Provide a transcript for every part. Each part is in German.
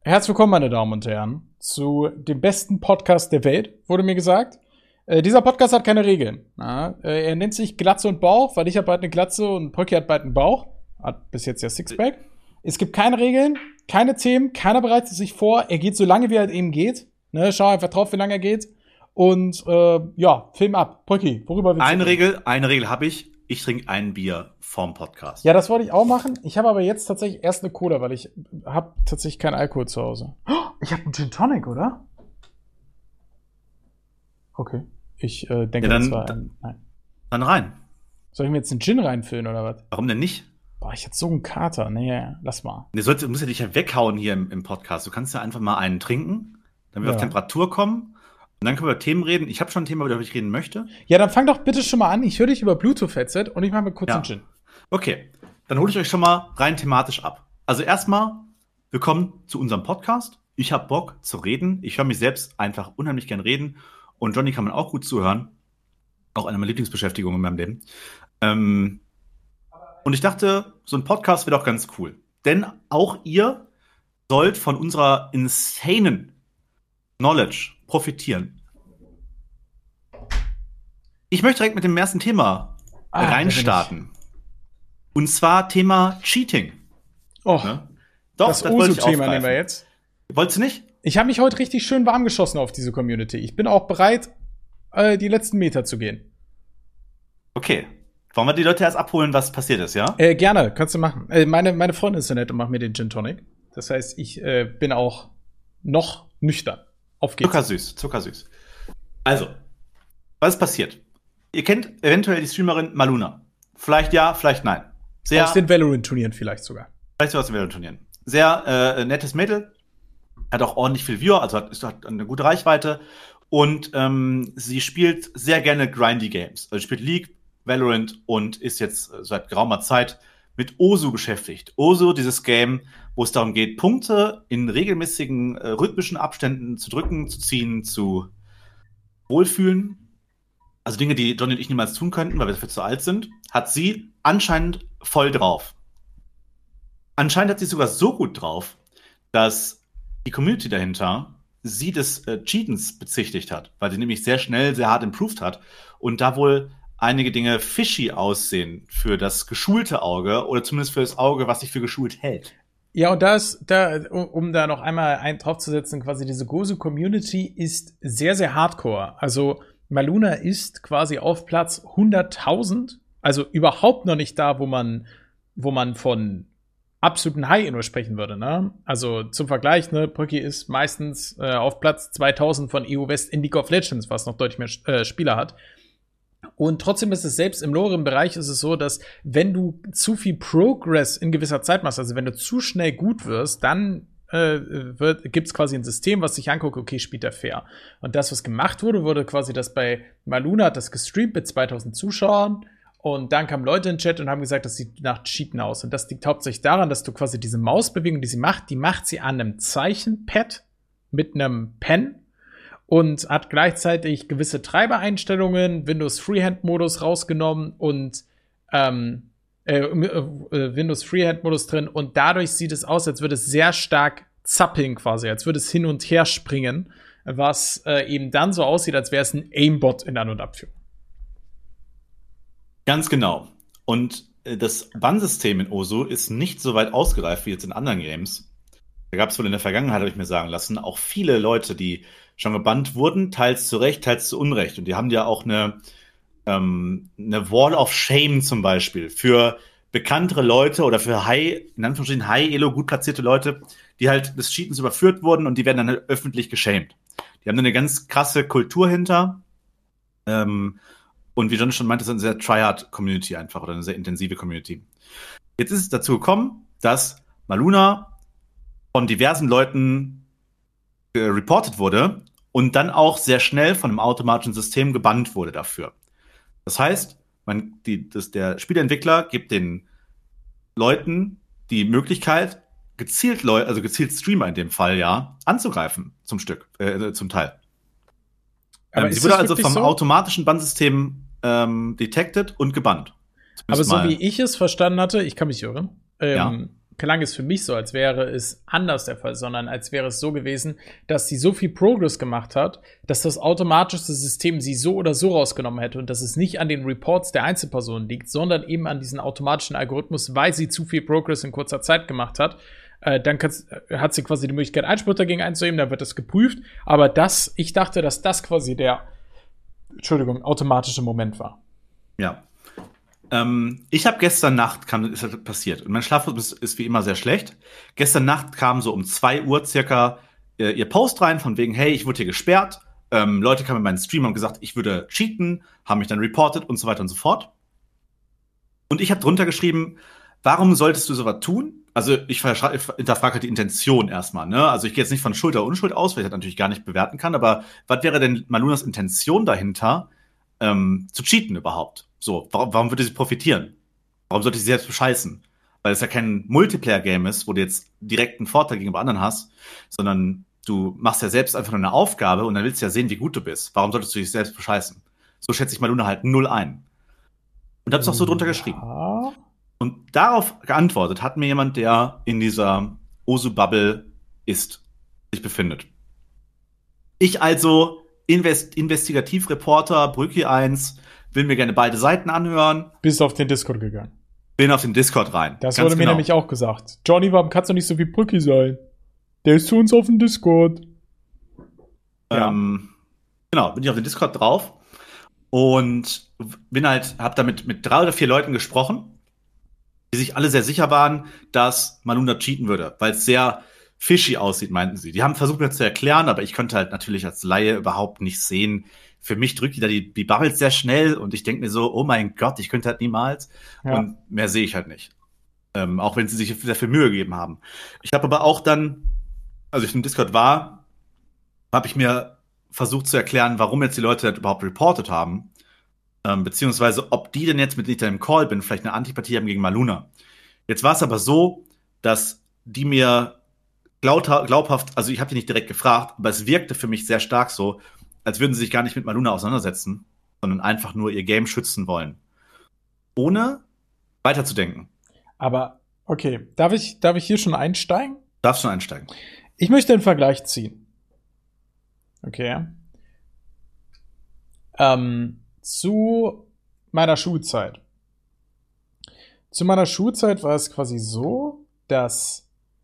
Herzlich willkommen, meine Damen und Herren, zu dem besten Podcast der Welt, wurde mir gesagt. Dieser Podcast hat keine Regeln. Er nennt sich Glatze und Bauch, weil ich habe bald eine Glatze und Brücke hat bald einen Bauch. Hat bis jetzt ja Sixpack. Es gibt keine Regeln, keine Themen, keiner bereitet sich vor. Er geht so lange, wie er eben geht. Schau einfach drauf, wie lange er geht. Und Film ab. Brücki, worüber willst du? Eine Regel habe ich. Ich trinke ein Bier vorm Podcast. Ja, das wollte ich auch machen. Ich habe aber jetzt tatsächlich erst eine Cola, weil ich habe tatsächlich keinen Alkohol zu Hause. Ich habe einen Gin Tonic, oder? Okay. Ich denke, das war nein. Dann rein. Soll ich mir jetzt einen Gin reinfüllen, oder was? Warum denn nicht? Boah, ich hatte so einen Kater. Nee, lass mal. Du musst ja dich ja weghauen hier im Podcast. Du kannst ja einfach mal einen trinken, dann wir auf Temperatur kommen. Und dann können wir über Themen reden. Ich habe schon ein Thema, über das ich reden möchte. Ja, dann fang doch bitte schon mal an. Ich höre dich über Bluetooth-Headset und ich mache mir kurz einen Gin. Okay, dann hole ich euch schon mal rein thematisch ab. Also erstmal, willkommen zu unserem Podcast. Ich habe Bock zu reden. Ich höre mich selbst einfach unheimlich gern reden. Und Johnny kann man auch gut zuhören. Auch eine meiner Lieblingsbeschäftigungen in meinem Leben. Und ich dachte, so ein Podcast wäre doch ganz cool. Denn auch ihr sollt von unserer insanen Knowledge profitieren. Ich möchte direkt mit dem ersten Thema reinstarten. Und zwar Thema Cheating. Oh, ne? Doch, das Osu-Thema nehmen wir jetzt. Wolltest du nicht? Ich habe mich heute richtig schön warm geschossen auf diese Community. Ich bin auch bereit, die letzten Meter zu gehen. Okay. Wollen wir die Leute erst abholen, was passiert ist, ja? Gerne, kannst du machen. Meine Freundin ist so nett und macht mir den Gin Tonic. Das heißt, ich bin auch noch nüchtern. Auf geht's. Zuckersüß. Also, was ist passiert? Ihr kennt eventuell die Streamerin Maluna. Vielleicht ja, vielleicht nein. Aus den Valorant-Turnieren vielleicht sogar. Vielleicht sogar aus den Valorant-Turnieren. Sehr nettes Mädel. Hat auch ordentlich viel Viewer, also hat eine gute Reichweite. Und sie spielt sehr gerne grindy Games. Also spielt League, Valorant und ist jetzt seit geraumer Zeit mit Osu beschäftigt. Osu, dieses Game, wo es darum geht, Punkte in regelmäßigen rhythmischen Abständen zu drücken, zu ziehen, zu wohlfühlen. Also Dinge, die Johnny und ich niemals tun könnten, weil wir dafür zu alt sind, hat sie anscheinend voll drauf. Anscheinend hat sie sogar so gut drauf, dass die Community dahinter sie des Cheatens bezichtigt hat, weil sie nämlich sehr schnell, sehr hart improved hat und da wohl einige Dinge fishy aussehen für das geschulte Auge oder zumindest für das Auge, was sich für geschult hält. Ja, und um da noch einmal einen draufzusetzen, quasi diese Gozu-Community ist sehr, sehr hardcore. Also Maluna ist quasi auf Platz 100.000, also überhaupt noch nicht da, wo man von absoluten High-Elo sprechen würde, ne? Also zum Vergleich, ne, Brücki ist meistens auf Platz 2000 von EU West in League of Legends, was noch deutlich mehr Spieler hat. Und trotzdem ist es selbst im loweren Bereich ist es so, dass wenn du zu viel Progress in gewisser Zeit machst, also wenn du zu schnell gut wirst, dann gibt's quasi ein System, was sich anguckt, okay, spielt er fair. Und das, was gemacht wurde quasi, dass bei Maluna hat das gestreamt mit 2000 Zuschauern und dann kamen Leute in den Chat und haben gesagt, das sieht nach Cheaten aus. Und das liegt hauptsächlich daran, dass du quasi diese Mausbewegung, die macht sie an einem Zeichenpad mit einem Pen und hat gleichzeitig gewisse Treibereinstellungen, Windows Freehand-Modus rausgenommen und Windows Freehand-Modus drin. Und dadurch sieht es aus, als würde es sehr stark zappeln quasi, als würde es hin und her springen, was eben dann so aussieht, als wäre es ein Aimbot in An- und Abführung. Ganz genau. Und das Bannsystem in Osu ist nicht so weit ausgereift wie jetzt in anderen Games. Da gab es wohl in der Vergangenheit, habe ich mir sagen lassen, auch viele Leute, die schon gebannt wurden, teils zu Recht, teils zu Unrecht. Und die haben ja auch eine Wall of Shame zum Beispiel für bekanntere Leute oder für in Anführungsstrichen High-Elo gut platzierte Leute, die halt des Cheatens überführt wurden und die werden dann halt öffentlich geschämt. Die haben dann eine ganz krasse Kultur hinter. Und wie John schon meinte, das ist eine sehr Tryhard-Community einfach oder eine sehr intensive Community. Jetzt ist es dazu gekommen, dass Maluna von diversen Leuten reported wurde und dann auch sehr schnell von einem automatischen System gebannt wurde dafür. Das heißt, der Spieleentwickler gibt den Leuten die Möglichkeit, gezielt Streamer in dem Fall, anzugreifen zum Teil. Aber sie wurde also vom automatischen Bannsystem detected und gebannt. Aber so wie ich es verstanden hatte, ich kann mich irren, klang es für mich so, als wäre es anders der Fall, sondern als wäre es so gewesen, dass sie so viel Progress gemacht hat, dass das automatische System sie so oder so rausgenommen hätte und dass es nicht an den Reports der Einzelpersonen liegt, sondern eben an diesen automatischen Algorithmus, weil sie zu viel Progress in kurzer Zeit gemacht hat. Dann hat sie quasi die Möglichkeit, Einspruch dagegen einzuheben, dann wird das geprüft. Aber ich dachte, dass das quasi der automatische Moment war. Ja. Ich habe gestern Nacht, ist das passiert. Und mein Schlafrhythmus ist wie immer sehr schlecht. Gestern Nacht kam so um 2 Uhr circa ihr Post rein, von wegen, hey, ich wurde hier gesperrt. Leute kamen in meinen Stream und haben gesagt, ich würde cheaten, haben mich dann reported und so weiter und so fort. Und ich habe drunter geschrieben, warum solltest du sowas tun? Also ich hinterfrage halt die Intention erstmal, ne? Also ich gehe jetzt nicht von Schuld oder Unschuld aus, weil ich das natürlich gar nicht bewerten kann, aber was wäre denn Malunas Intention dahinter, zu cheaten überhaupt? So, warum würde sie profitieren? Warum sollte sie selbst bescheißen? Weil es ja kein Multiplayer-Game ist, wo du jetzt direkt einen Vorteil gegenüber anderen hast, sondern du machst ja selbst einfach nur eine Aufgabe und dann willst du ja sehen, wie gut du bist. Warum solltest du dich selbst bescheißen? So schätze ich Maluna halt 0 ein. Und hab's auch so drunter geschrieben. Und darauf geantwortet hat mir jemand, der in dieser Osu-Bubble sich befindet. Ich also, Investigativreporter, Brücki 1, will mir gerne beide Seiten anhören. Bist auf den Discord gegangen. Bin auf den Discord rein. Das wurde mir nämlich auch gesagt. Johnny, warum kannst du nicht so wie Brücki sein? Der ist zu uns auf dem Discord. Ja. Genau, bin ich auf den Discord drauf und hab damit mit 3 oder 4 Leuten gesprochen, die sich alle sehr sicher waren, dass Maluna cheaten würde, weil es sehr fishy aussieht, meinten sie. Die haben versucht, mir zu erklären, aber ich konnte halt natürlich als Laie überhaupt nicht sehen. Für mich drückt die da die Bubbles sehr schnell und ich denke mir so, oh mein Gott, ich könnte halt niemals. Ja. Und mehr sehe ich halt nicht. Auch wenn sie sich sehr viel Mühe gegeben haben. Ich habe aber auch dann, als ich im Discord war, habe ich mir versucht zu erklären, warum jetzt die Leute das überhaupt reportet haben. Beziehungsweise, ob die denn jetzt, mit denen ich da im Call bin, vielleicht eine Antipathie haben gegen Maluna. Jetzt war es aber so, dass die mir glaubhaft, also ich habe die nicht direkt gefragt, aber es wirkte für mich sehr stark so, als würden sie sich gar nicht mit Maluna auseinandersetzen, sondern einfach nur ihr Game schützen wollen. Ohne weiterzudenken. Aber, okay, darf ich hier schon einsteigen? Darfst schon einsteigen. Ich möchte einen Vergleich ziehen. Okay. Zu meiner Schulzeit. Zu meiner Schulzeit war es quasi so, dass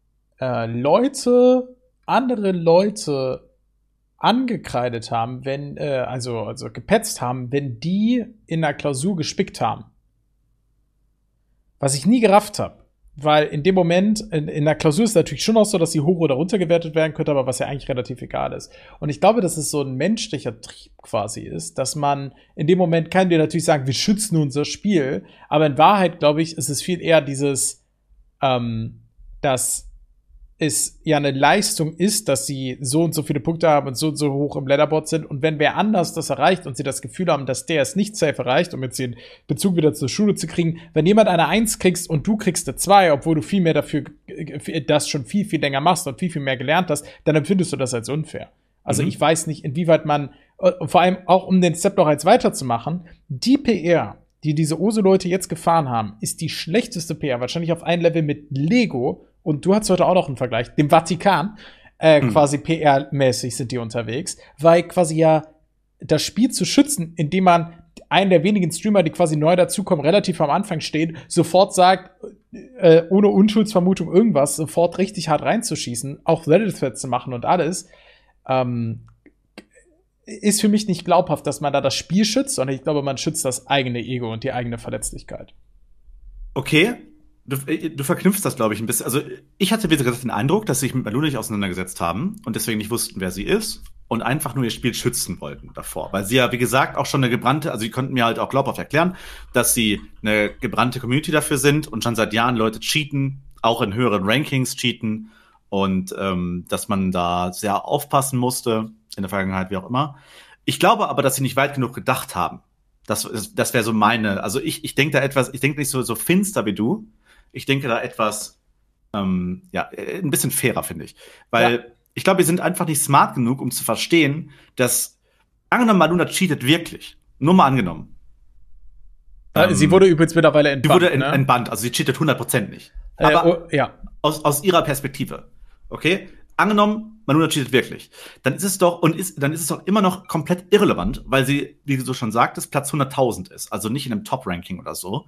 andere Leute angekreidet haben, wenn, also gepetzt haben, wenn die in der Klausur gespickt haben. Was ich nie gerafft habe. Weil in dem Moment, in der Klausur ist es natürlich schon auch so, dass sie hoch oder runter gewertet werden könnte, aber was ja eigentlich relativ egal ist. Und ich glaube, dass es so ein menschlicher Trieb quasi ist, dass man in dem Moment kann dir natürlich sagen, wir schützen unser Spiel, aber in Wahrheit, glaube ich, ist es viel eher dieses, dass es ja eine Leistung ist, dass sie so und so viele Punkte haben und so hoch im Leaderboard sind. Und wenn wer anders das erreicht und sie das Gefühl haben, dass der es nicht safe erreicht, um jetzt den Bezug wieder zur Schule zu kriegen, wenn jemand eine 1 kriegst und du kriegst eine 2, obwohl du viel mehr dafür das schon viel, viel länger machst und viel, viel mehr gelernt hast, dann empfindest du das als unfair. Also ich weiß nicht, inwieweit man, vor allem auch um den Step noch als weiterzumachen, die PR, die diese Osu-Leute jetzt gefahren haben, ist die schlechteste PR, wahrscheinlich auf ein Level mit Lego. Und du hast heute auch noch einen Vergleich, dem Vatikan, quasi PR-mäßig sind die unterwegs, weil quasi ja das Spiel zu schützen, indem man einen der wenigen Streamer, die quasi neu dazukommen, relativ am Anfang stehen, sofort sagt, ohne Unschuldsvermutung irgendwas, sofort richtig hart reinzuschießen, auch Reddit-Threads zu machen und alles, ist für mich nicht glaubhaft, dass man da das Spiel schützt, sondern ich glaube, man schützt das eigene Ego und die eigene Verletzlichkeit. Okay. Du verknüpfst das, glaube ich, ein bisschen. Also, ich hatte, wie gesagt, den Eindruck, dass sie sich mit Maluna nicht auseinandergesetzt haben und deswegen nicht wussten, wer sie ist und einfach nur ihr Spiel schützen wollten davor. Weil sie ja, wie gesagt, auch schon eine gebrannte, also sie konnten mir halt auch glaubhaft erklären, dass sie eine gebrannte Community dafür sind und schon seit Jahren Leute cheaten, auch in höheren Rankings cheaten und dass man da sehr aufpassen musste, in der Vergangenheit, wie auch immer. Ich glaube aber, dass sie nicht weit genug gedacht haben. Das wäre so meine, also ich denke da etwas, ich denke nicht so finster wie du. Ich denke da etwas, ein bisschen fairer, finde ich. Weil ich glaube, wir sind einfach nicht smart genug, um zu verstehen, dass, angenommen, Maluna cheatet wirklich. Nur mal angenommen. Sie wurde übrigens mittlerweile entbannt. Sie wurde entbannt, also sie cheatet 100% nicht. Aber ja. aus ihrer Perspektive, okay? Angenommen, Maluna cheatet wirklich. Dann ist es doch immer noch komplett irrelevant, weil sie, wie du schon sagtest, Platz 100.000 ist. Also nicht in einem Top-Ranking oder so.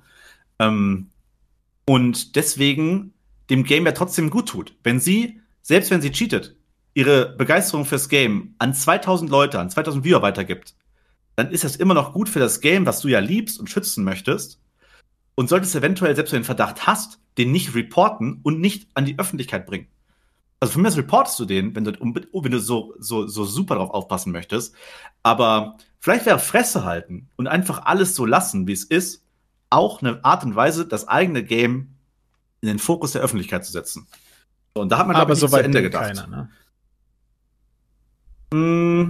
Und deswegen dem Game ja trotzdem gut tut. Selbst wenn sie cheatet, ihre Begeisterung fürs Game an 2000 Leute, an 2000 Viewer weitergibt, dann ist das immer noch gut für das Game, was du ja liebst und schützen möchtest. Und solltest eventuell, selbst wenn du den Verdacht hast, den nicht reporten und nicht an die Öffentlichkeit bringen. Also von mir aus reportest du den, wenn du so super drauf aufpassen möchtest. Aber vielleicht wäre Fresse halten und einfach alles so lassen, wie es ist, auch eine Art und Weise, das eigene Game in den Fokus der Öffentlichkeit zu setzen. Und da hat man, glaube ich, nicht zu Ende gedacht. Keiner, ne?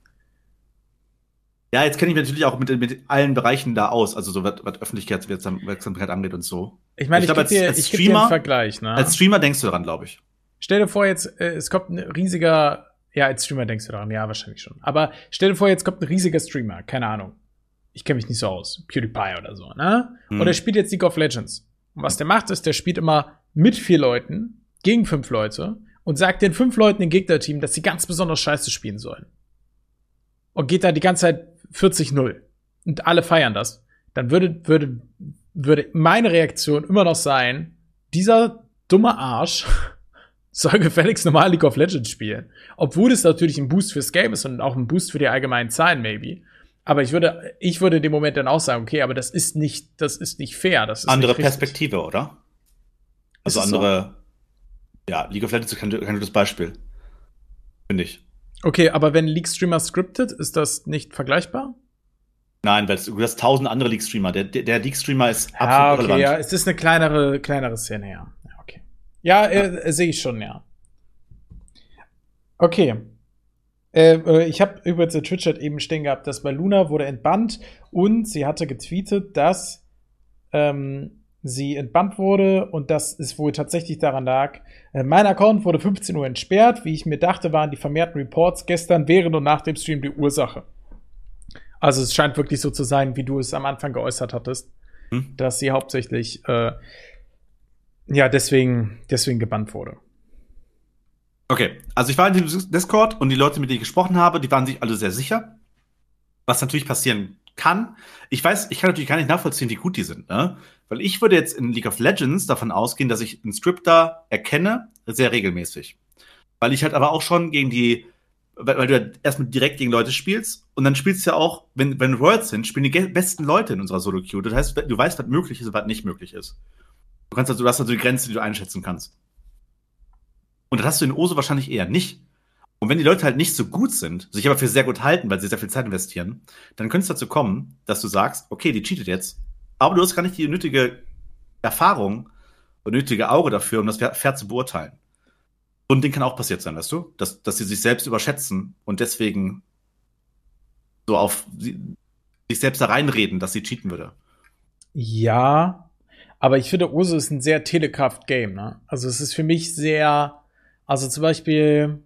Ja, jetzt kenne ich mich natürlich auch mit allen Bereichen da aus, also so was Öffentlichkeitswirksamkeit angeht und so. Ich meine, ich gebe dir einen Vergleich. Ne? Als Streamer denkst du daran, glaube ich. Stell dir vor, jetzt, es kommt ein riesiger, ja, als Streamer denkst du daran, ja, wahrscheinlich schon. Aber stell dir vor, jetzt kommt ein riesiger Streamer, keine Ahnung. Ich kenne mich nicht so aus, PewDiePie oder so, ne? Und er spielt jetzt League of Legends. Und was der macht, ist, der spielt immer mit 4 Leuten gegen 5 Leute und sagt den 5 Leuten im Gegnerteam, dass sie ganz besonders scheiße spielen sollen. Und geht da die ganze Zeit 40-0. Und alle feiern das. Dann würde meine Reaktion immer noch sein, dieser dumme Arsch soll gefälligst normal League of Legends spielen. Obwohl es natürlich ein Boost fürs Game ist und auch ein Boost für die allgemeinen Zahlen, maybe. Aber ich würde in dem Moment dann auch sagen, okay, aber das ist nicht fair. Das ist andere nicht Perspektive, oder? Also andere, so? Ja, League of Legends ist kein gutes Beispiel. Finde ich. Okay, aber wenn League-Streamer scriptet, ist das nicht vergleichbar? Nein, weil du hast 1000 andere League-Streamer. Der League-Streamer ist absolut relevant. Ja, es ist eine kleinere Szene, ja. Okay. Ja, sehe ich schon, ja. Okay. Ich habe über den Twitch-Chat eben stehen gehabt, dass Maluna wurde entbannt und sie hatte getweetet, dass sie entbannt wurde und dass es wohl tatsächlich daran lag. Mein Account wurde 15 Uhr entsperrt. Wie ich mir dachte, waren die vermehrten Reports gestern während und nach dem Stream die Ursache. Also es scheint wirklich so zu sein, wie du es am Anfang geäußert hattest, dass sie hauptsächlich deswegen gebannt wurde. Okay, also ich war in diesem Discord und die Leute, mit denen ich gesprochen habe, die waren sich alle sehr sicher, was natürlich passieren kann. Ich kann natürlich gar nicht nachvollziehen, wie gut die sind, ne? Weil ich würde jetzt in League of Legends davon ausgehen, dass ich einen Scripter erkenne, sehr regelmäßig. Weil ich halt aber auch schon weil du ja erstmal direkt gegen Leute spielst und dann spielst du ja auch, wenn Worlds sind, spielen die besten Leute in unserer Solo-Queue. Das heißt, du weißt, was möglich ist und was nicht möglich ist. Du hast also die Grenze, die du einschätzen kannst. Und das hast du in OSO wahrscheinlich eher nicht. Und wenn die Leute halt nicht so gut sind, sich aber für sehr gut halten, weil sie sehr viel Zeit investieren, dann könnte es dazu kommen, dass du sagst, okay, die cheatet jetzt, aber du hast gar nicht die nötige Erfahrung und nötige Auge dafür, um das fair zu beurteilen. So ein Ding kann auch passiert sein, weißt du? Dass sie sich selbst überschätzen und deswegen so auf sich selbst da reinreden, dass sie cheaten würde. Ja, aber ich finde, OSO ist ein sehr Telekraft-Game, ne? Also es ist für mich sehr, also zum Beispiel,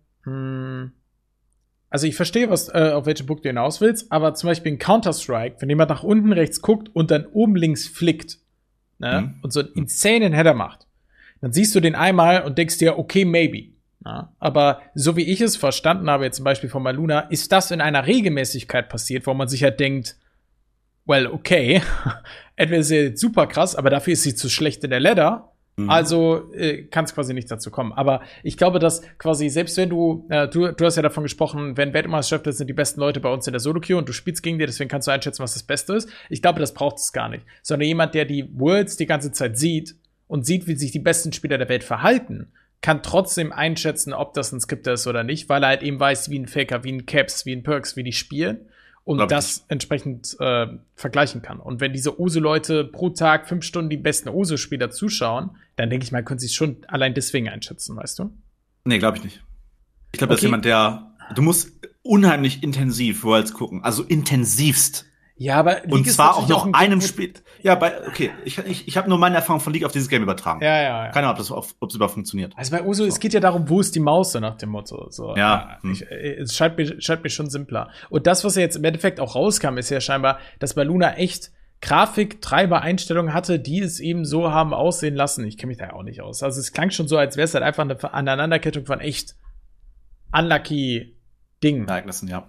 also ich verstehe, auf welchen Punkt du hinaus willst, aber zum Beispiel in Counter-Strike, wenn jemand nach unten rechts guckt und dann oben links flickt, ne, und so einen insanen Header macht, dann siehst du den einmal und denkst dir, okay, maybe. Ja, aber so wie ich es verstanden habe, jetzt zum Beispiel von Maluna, ist das in einer Regelmäßigkeit passiert, wo man sich halt denkt, well, okay, entweder ist sie super krass, aber dafür ist sie zu schlecht in der Ladder, also kann es quasi nicht dazu kommen. Aber ich glaube, dass quasi, selbst wenn du hast ja davon gesprochen, wenn Weltmeisterschaften sind die besten Leute bei uns in der Solo-Queue und du spielst gegen die, deswegen kannst du einschätzen, was das Beste ist. Ich glaube, das braucht es gar nicht. Sondern jemand, der die Worlds die ganze Zeit sieht und sieht, wie sich die besten Spieler der Welt verhalten, kann trotzdem einschätzen, ob das ein Skripter ist oder nicht, weil er halt eben weiß, wie ein Faker, wie ein Caps, wie ein Perks, wie die spielen und das entsprechend vergleichen kann. Und wenn diese OSE-Leute pro Tag 5 Stunden die besten OSE-Spieler zuschauen, dann denke ich mal, können sie es schon allein deswegen einschätzen, weißt du? Nee, glaube ich nicht. Ich glaube, das ist jemand, du musst unheimlich intensiv Worlds gucken, also intensivst. Ja, aber League und zwar auch noch einem Spiel. Ja, ich habe nur meine Erfahrung von League auf dieses Game übertragen. Ja. Keine Ahnung, ob es überhaupt funktioniert. Also bei OSO, es geht ja darum, wo ist die Maus, so nach dem Motto. So. Ja. Es scheint mir schon simpler. Und das, was ja jetzt im Endeffekt auch rauskam, ist ja scheinbar, dass Maluna echt Grafiktreiber-Einstellungen hatte, die es eben so haben aussehen lassen. Ich kenne mich da ja auch nicht aus. Also es klang schon so, als wäre es halt einfach eine Aneinanderkettung von echt unlucky Dingen. Ereignissen, ja.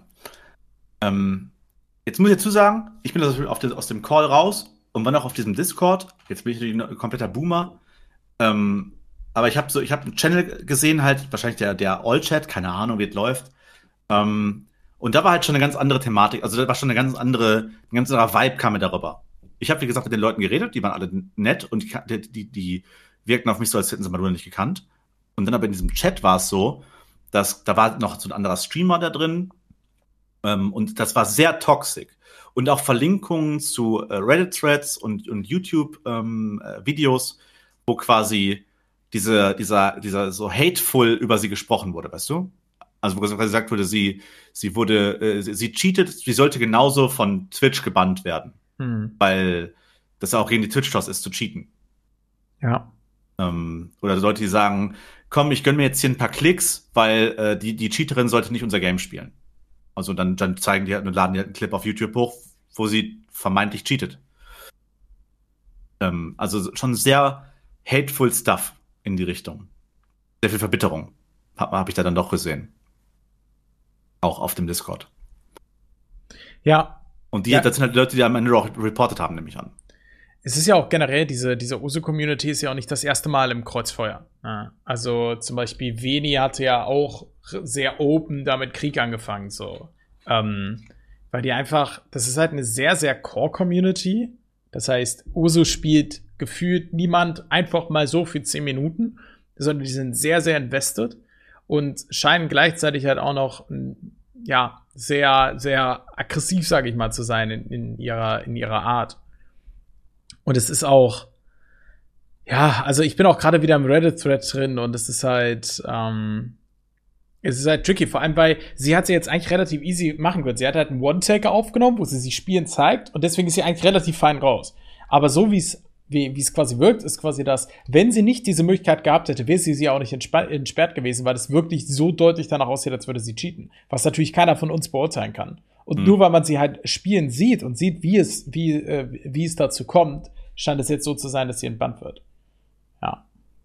Jetzt muss ich dazu sagen, ich bin aus dem Call raus und war noch auf diesem Discord. Jetzt bin ich ein kompletter Boomer. Aber ich habe einen Channel gesehen, halt wahrscheinlich der All-Chat, keine Ahnung, wie es läuft. Und da war halt schon eine ganz andere Thematik. Also da war schon ein ganz anderer Vibe kam mir darüber. Ich habe, wie gesagt, mit den Leuten geredet, die waren alle nett und die wirkten auf mich so, als hätten sie Maluna nicht gekannt. Und dann aber in diesem Chat war es so, dass da war noch so ein anderer Streamer da drin. Und das war sehr toxisch. Und auch Verlinkungen zu Reddit-Threads und YouTube-Videos, wo quasi dieser so hateful über sie gesprochen wurde, weißt du? Also wo gesagt wurde, sie cheatet, sie sollte genauso von Twitch gebannt werden. Weil das auch gegen die Twitch-Laws ist, zu cheaten. Ja. Oder Leute, die sagen, komm, ich gönn mir jetzt hier ein paar Klicks, weil die Cheaterin sollte nicht unser Game spielen. Also dann laden die halt einen Clip auf YouTube hoch, wo sie vermeintlich cheatet. Also schon sehr hateful Stuff in die Richtung. Sehr viel Verbitterung hab ich da dann doch gesehen. Auch auf dem Discord. Ja. Und das sind halt die Leute, die am Ende auch reportet haben, nehme ich an. Es ist ja auch generell, diese Uso-Community ist ja auch nicht das erste Mal im Kreuzfeuer. Ja. Also zum Beispiel Veni hatte ja auch sehr open damit Krieg angefangen, so. Weil die einfach, das ist halt eine sehr, sehr Core-Community. Das heißt, Uso spielt gefühlt niemand einfach mal so für 10 Minuten, sondern die sind sehr, sehr invested und scheinen gleichzeitig halt auch noch, ja, sehr, sehr aggressiv, sage ich mal, zu sein in ihrer Art. Und es ist auch, ja, also ich bin auch gerade wieder im Reddit-Thread drin und es ist halt tricky, vor allem, weil sie hat sie jetzt eigentlich relativ easy machen können. Sie hat halt einen One-Taker aufgenommen, wo sie Spielen zeigt und deswegen ist sie eigentlich relativ fein raus. Aber so wie es quasi wirkt, ist quasi das, wenn sie nicht diese Möglichkeit gehabt hätte, wäre sie auch nicht entsperrt gewesen, weil es wirklich so deutlich danach aussieht, als würde sie cheaten. Was natürlich keiner von uns beurteilen kann. Und nur weil man sie halt spielen sieht und sieht, wie es dazu kommt, scheint es jetzt so zu sein, dass sie entbannt wird. Ja.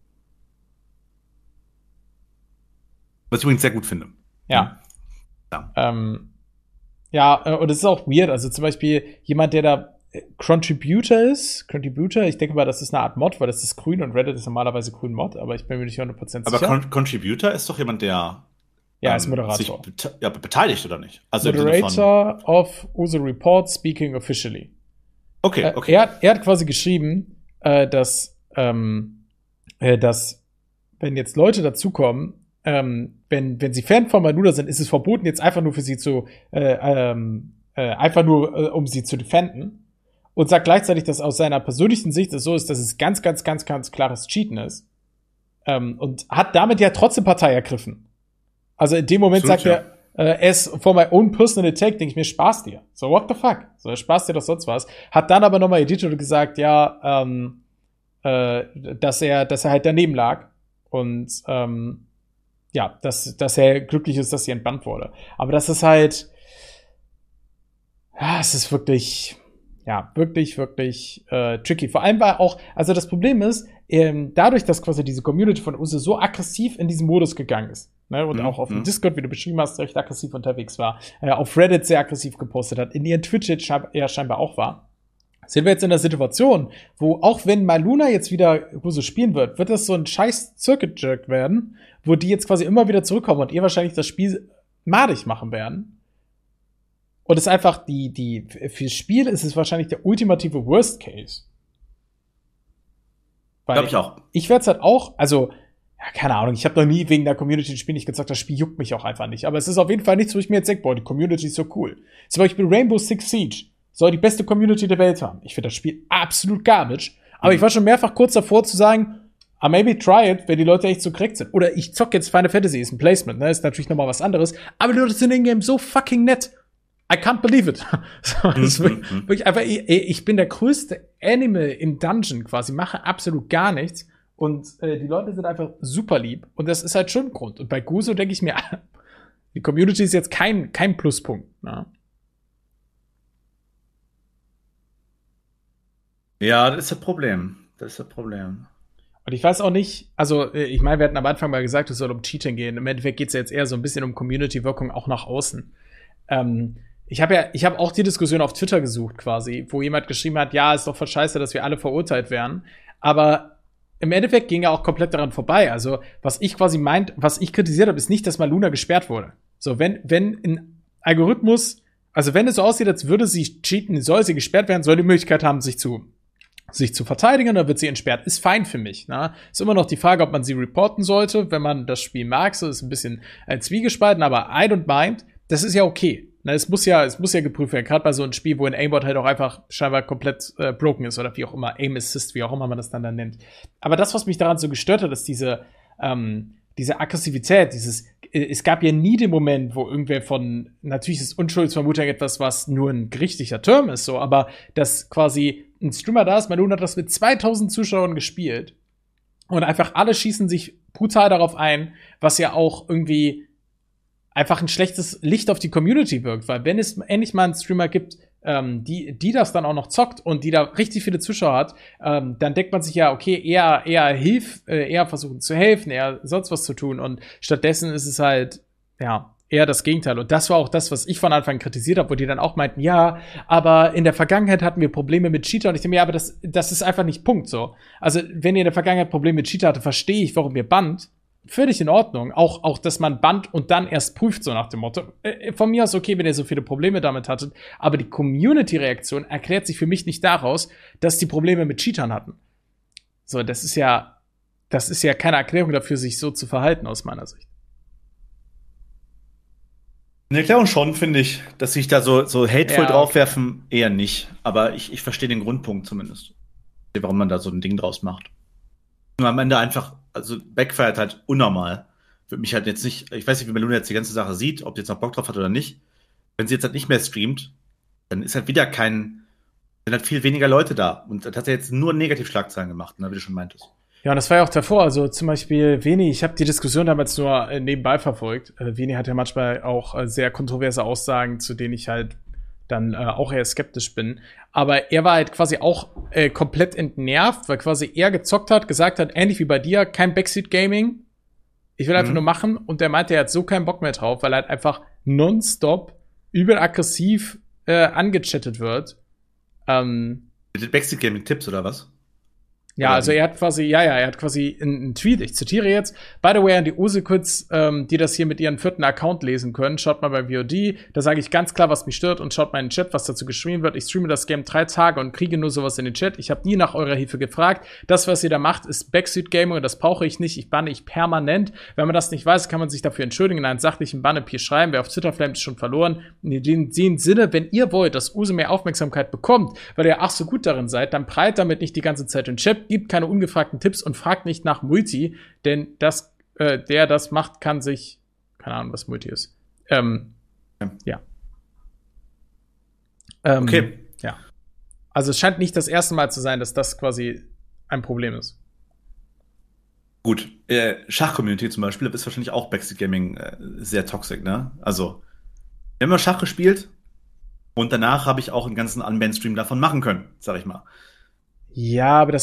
Was ich übrigens sehr gut finde. Ja. Und es ist auch weird. Also zum Beispiel jemand, der da Contributor, ich denke mal, das ist eine Art Mod, weil das ist grün und Reddit ist normalerweise grün Mod, aber ich bin mir nicht 100% sicher. Aber Contributor ist doch jemand, der ist Moderator. sich beteiligt, oder nicht? Also Moderator of Uso Report speaking officially. Okay. Er hat quasi geschrieben, dass wenn jetzt Leute dazukommen, wenn sie Fan von Maluna sind, ist es verboten, jetzt einfach nur für sie um sie zu defenden. Und sagt gleichzeitig, dass aus seiner persönlichen Sicht es so ist, dass es ganz, ganz, ganz, ganz klares Cheaten ist. Und hat damit ja trotzdem Partei ergriffen. Also in dem Moment sagt er, as for my own personal take, denke ich mir, Spaß dir. So, what the fuck? So, Spaß dir doch sonst was. Hat dann aber nochmal editiert und gesagt, ja, dass er halt daneben lag. Und, dass er glücklich ist, dass sie entbannt wurde. Aber das ist halt, es ist wirklich tricky. Vor allem war auch, also das Problem ist, dadurch, dass quasi diese Community von Uso so aggressiv in diesen Modus gegangen ist, ne, und auch auf dem Discord, wie du beschrieben hast, recht aggressiv unterwegs war, auf Reddit sehr aggressiv gepostet hat, in ihren Twitch scheinbar auch war, sind wir jetzt in der Situation, wo auch wenn Maluna jetzt wieder Uso spielen wird das so ein scheiß Circuit-Jerk werden, wo die jetzt quasi immer wieder zurückkommen und ihr wahrscheinlich das Spiel madig machen werden. Und es ist einfach fürs Spiel ist es wahrscheinlich der ultimative Worst Case. Glaube ich auch. Ich werde es halt auch, also, ja, keine Ahnung, ich habe noch nie wegen der Community ein Spiel nicht gezockt, das Spiel juckt mich auch einfach nicht. Aber es ist auf jeden Fall nichts, wo ich mir jetzt denke, boah, die Community ist so cool. Zum Beispiel Rainbow Six Siege soll die beste Community der Welt haben. Ich finde das Spiel absolut garbage. Aber ich war schon mehrfach kurz davor zu sagen, maybe try it, wenn die Leute echt so korrekt sind. Oder ich zock jetzt Final Fantasy, ist ein Placement, ne, ist natürlich nochmal was anderes. Aber die Leute sind in Game so fucking nett. I can't believe it. Wirklich einfach, ich bin der größte Animal im Dungeon quasi, mache absolut gar nichts. Und die Leute sind einfach super lieb. Und das ist halt schon ein Grund. Und bei Guso denke ich mir, die Community ist jetzt kein, Pluspunkt. Ne? Ja, das ist das Problem. Das ist das Problem. Und ich weiß auch nicht, also ich meine, wir hatten am Anfang mal gesagt, es soll um Cheating gehen. Im Endeffekt geht es ja jetzt eher so ein bisschen um Community-Wirkung auch nach außen. Ich habe auch die Diskussion auf Twitter gesucht quasi, wo jemand geschrieben hat, ja, ist doch voll scheiße, dass wir alle verurteilt werden. Aber im Endeffekt ging er auch komplett daran vorbei. Also was ich kritisiert habe, ist nicht, dass Maluna gesperrt wurde. So, wenn ein Algorithmus, also wenn es so aussieht, als würde sie cheaten, soll sie gesperrt werden, soll die Möglichkeit haben, sich zu verteidigen, dann wird sie entsperrt. Ist fein für mich. Ne? Ist immer noch die Frage, ob man sie reporten sollte, wenn man das Spiel mag. So ist ein bisschen zwiegespalten, aber I don't mind. Das ist ja okay. Ne? Es muss ja geprüft werden. Gerade bei so einem Spiel, wo ein Aimbot halt auch einfach scheinbar komplett broken ist oder wie auch immer, Aim Assist, wie auch immer man das dann nennt. Aber das, was mich daran so gestört hat, ist diese Aggressivität, es gab ja nie den Moment, wo irgendwer natürlich ist Unschuldsvermutung etwas, was nur ein gerichtlicher Term ist, so, aber dass quasi ein Streamer da ist, Maluna hat das mit 2000 Zuschauern gespielt und einfach alle schießen sich brutal darauf ein, was ja auch irgendwie einfach ein schlechtes Licht auf die Community wirkt, weil wenn es endlich mal einen Streamer gibt, die das dann auch noch zockt und die da richtig viele Zuschauer hat, dann denkt man sich ja, okay, eher versuchen zu helfen, eher sonst was zu tun und stattdessen ist es halt, ja, eher das Gegenteil. Und das war auch das, was ich von Anfang kritisiert habe, wo die dann auch meinten, ja, aber in der Vergangenheit hatten wir Probleme mit Cheater. Und ich denke mir, ja, aber das ist einfach nicht Punkt so. Also, wenn ihr in der Vergangenheit Probleme mit Cheater hatte, verstehe ich, warum ihr bannt. Völlig in Ordnung. Auch, dass man bannt und dann erst prüft, so nach dem Motto. Von mir aus okay, wenn ihr so viele Probleme damit hattet. Aber die Community-Reaktion erklärt sich für mich nicht daraus, dass die Probleme mit Cheatern hatten. So, das ist ja keine Erklärung dafür, sich so zu verhalten, aus meiner Sicht. Eine Erklärung schon, finde ich, dass sich da so hateful Ja, draufwerfen, eher nicht. Aber ich verstehe den Grundpunkt zumindest. Warum man da so ein Ding draus macht. Nur am Ende einfach, also backfired halt unnormal. Würde mich halt jetzt nicht, ich weiß nicht, wie Maluna jetzt die ganze Sache sieht, ob sie jetzt noch Bock drauf hat oder nicht. Wenn sie jetzt halt nicht mehr streamt, dann ist halt sind halt viel weniger Leute da. Und das hat ja jetzt nur Negativschlagzeilen gemacht, ne, wie du schon meintest. Ja, und das war ja auch davor. Also zum Beispiel Veni, ich habe die Diskussion damals nur nebenbei verfolgt. Veni hat ja manchmal auch sehr kontroverse Aussagen, zu denen ich halt dann auch eher skeptisch bin. Aber er war halt quasi auch komplett entnervt, weil quasi er gezockt hat, gesagt hat, ähnlich wie bei dir, kein Backseat-Gaming. Ich will einfach nur machen. Und der meinte, er hat so keinen Bock mehr drauf, weil er halt einfach nonstop übel aggressiv angechattet wird. Mit Backseat-Gaming-Tipps oder was? Ja, also er hat quasi einen Tweet, ich zitiere jetzt, by the way an die Usekids, die das hier mit ihren 4. Account lesen können, schaut mal bei VOD, da sage ich ganz klar, was mich stört und schaut mal in den Chat, was dazu geschrieben wird. Ich streame das Game 3 Tage und kriege nur sowas in den Chat. Ich habe nie nach eurer Hilfe gefragt. Das, was ihr da macht, ist Backseat Gaming und das brauche ich nicht. Ich banne ich permanent. Wenn man das nicht weiß, kann man sich dafür entschuldigen, in einen sachlichen Bann hier schreiben. Wer auf Twitter flammt, ist schon verloren. In dem Sinne, wenn ihr wollt, dass Use mehr Aufmerksamkeit bekommt, weil ihr so gut darin seid, dann prallt damit nicht die ganze Zeit in den Chat, gibt keine ungefragten Tipps und fragt nicht nach Multi, denn der das macht, kann sich, keine Ahnung, was Multi ist. Ja. Okay. Ja. Also es scheint nicht das erste Mal zu sein, dass das quasi ein Problem ist. Gut, Schach-Community zum Beispiel, das ist wahrscheinlich auch Backseat Gaming sehr toxisch, ne? Also, wir haben mal Schach gespielt und danach habe ich auch einen ganzen Unbanned-Stream davon machen können, sag ich mal. Ja, aber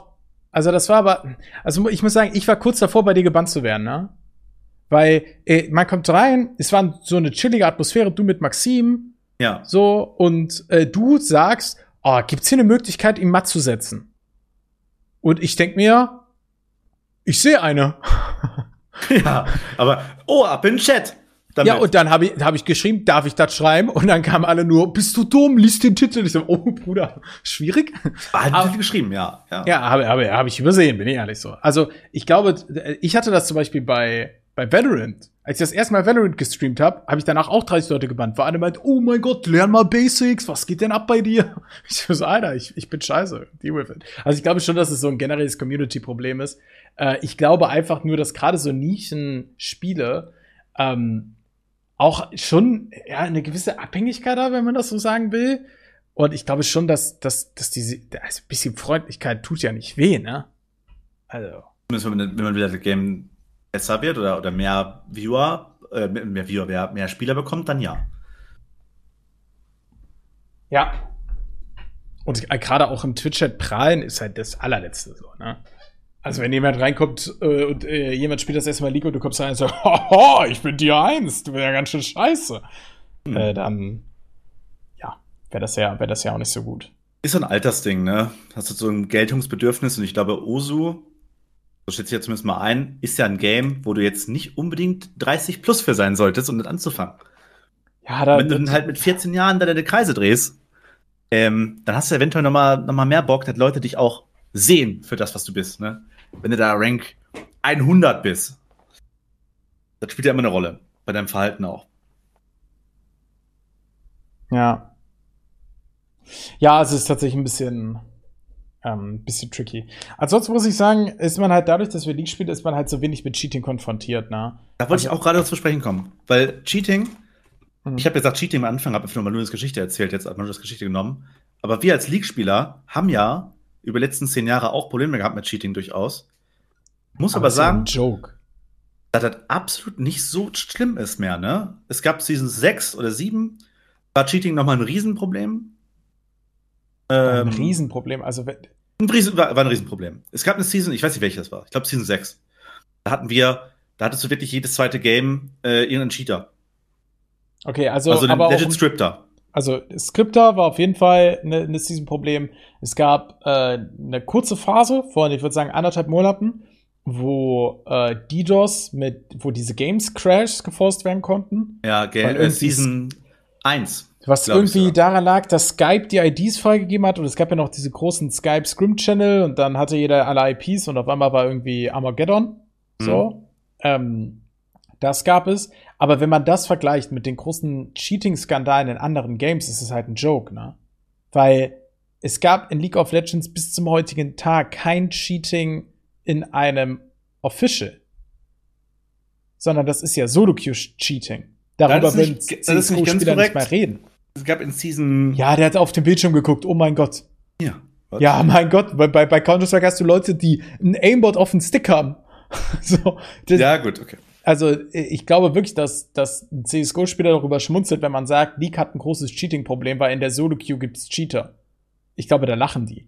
ich muss sagen, ich war kurz davor, bei dir gebannt zu werden, ne? Weil man kommt rein, es war so eine chillige Atmosphäre, du mit Maxim, ja, so, und du sagst, gibt's hier eine Möglichkeit, ihn matt zu setzen? Und ich denk mir, ich sehe eine. Ja, aber, ab in den Chat. Damit. Ja, und dann hab ich geschrieben, darf ich das schreiben? Und dann kamen alle nur, bist du dumm, lies den Titel. Ich so, oh Bruder, schwierig. Hat viel geschrieben, ja. Ja, hab ich übersehen, bin ich ehrlich so. Also, ich glaube, ich hatte das zum Beispiel bei Valorant. Als ich das erste Mal Valorant gestreamt habe ich danach auch 30 Leute gebannt. War einer meint, oh mein Gott, lern mal Basics, was geht denn ab bei dir? Ich so, Alter, ich bin scheiße, deal with it. Also ich glaube schon, dass es so ein generelles Community-Problem ist. Ich glaube einfach nur, dass gerade so Nischen-Spiele auch schon eine gewisse Abhängigkeit haben, wenn man das so sagen will. Und ich glaube schon, dass diese ein bisschen Freundlichkeit tut ja nicht weh, ne? Also. Wenn man wieder das Game besser wird oder mehr mehr Spieler bekommt, dann ja. Ja. Und gerade auch im Twitch-Chat prahlen ist halt das allerletzte so, ne? Also wenn jemand reinkommt und jemand spielt das erstmal League und du kommst rein und sagst, haha, ich bin Tier 1, du bist ja ganz schön scheiße. Dann, ja, wäre das ja auch nicht so gut. Ist so ein Altersding, ne? Hast du so ein Geltungsbedürfnis und ich glaube, Osu, so schätze ich jetzt zumindest mal ein, ist ja ein Game, wo du jetzt nicht unbedingt 30 plus für sein solltest, um das anzufangen. Ja, Wenn du dann halt mit 14 Jahren da deine Kreise drehst, dann hast du eventuell noch mal mehr Bock, dass Leute dich auch sehen für das, was du bist, ne? Wenn du da Rank 100 bist. Das spielt ja immer eine Rolle. Bei deinem Verhalten auch. Ja. Ja, es ist tatsächlich ein bisschen tricky. Ansonsten muss ich sagen, ist man halt dadurch, dass wir League spielen, ist man halt so wenig mit Cheating konfrontiert, ne? Da wollte ich auch gerade zu sprechen kommen. Weil Cheating, ich habe gesagt, Cheating am Anfang, habe einfach nur mal Manuels Geschichte erzählt, jetzt hat Manuels Geschichte genommen. Aber wir als League-Spieler haben ja über die letzten 10 Jahre auch Probleme gehabt mit Cheating durchaus. Muss aber sagen, ist ja ein Joke. dass das absolut nicht so schlimm ist mehr, ne? Es gab Season 6 oder 7, war Cheating nochmal ein Riesenproblem. Ein Riesenproblem. Also war ein Riesenproblem. Es gab eine Season, ich weiß nicht, welche das war. Ich glaube Season 6. Da hattest du wirklich jedes zweite Game irgendeinen Cheater. Okay, also einen aber Legit auch, Scripter. also Scripter war auf jeden Fall eine Season-Problem. Es gab eine kurze Phase von, ich würde sagen, 1,5 Monaten, wo DDoS wo diese Games-Crashs geforst werden konnten. Ja, Season 1. Was irgendwie daran lag, dass Skype die IDs freigegeben hat und es gab ja noch diese großen Skype-Scrim-Channel und dann hatte jeder alle IPs und auf einmal war irgendwie Armageddon. So. Das gab es. Aber wenn man das vergleicht mit den großen Cheating-Skandalen in anderen Games, ist es halt ein Joke, ne? Weil es gab in League of Legends bis zum heutigen Tag kein Cheating in einem Official. Sondern das ist ja Solo-Queue-Cheating. Darüber will CSGO-Spieler nicht mehr reden. Es gab in Season... Ja, der hat auf den Bildschirm geguckt. Oh mein Gott. Ja. Ja, mein Gott. Bei Counter-Strike hast du Leute, die ein Aimbot auf den Stick haben. So, ja, gut, okay. Also, ich glaube wirklich, dass ein CSGO-Spieler darüber schmunzelt, wenn man sagt, League hat ein großes Cheating-Problem, weil in der Solo-Queue gibt's Cheater. Ich glaube, da lachen die.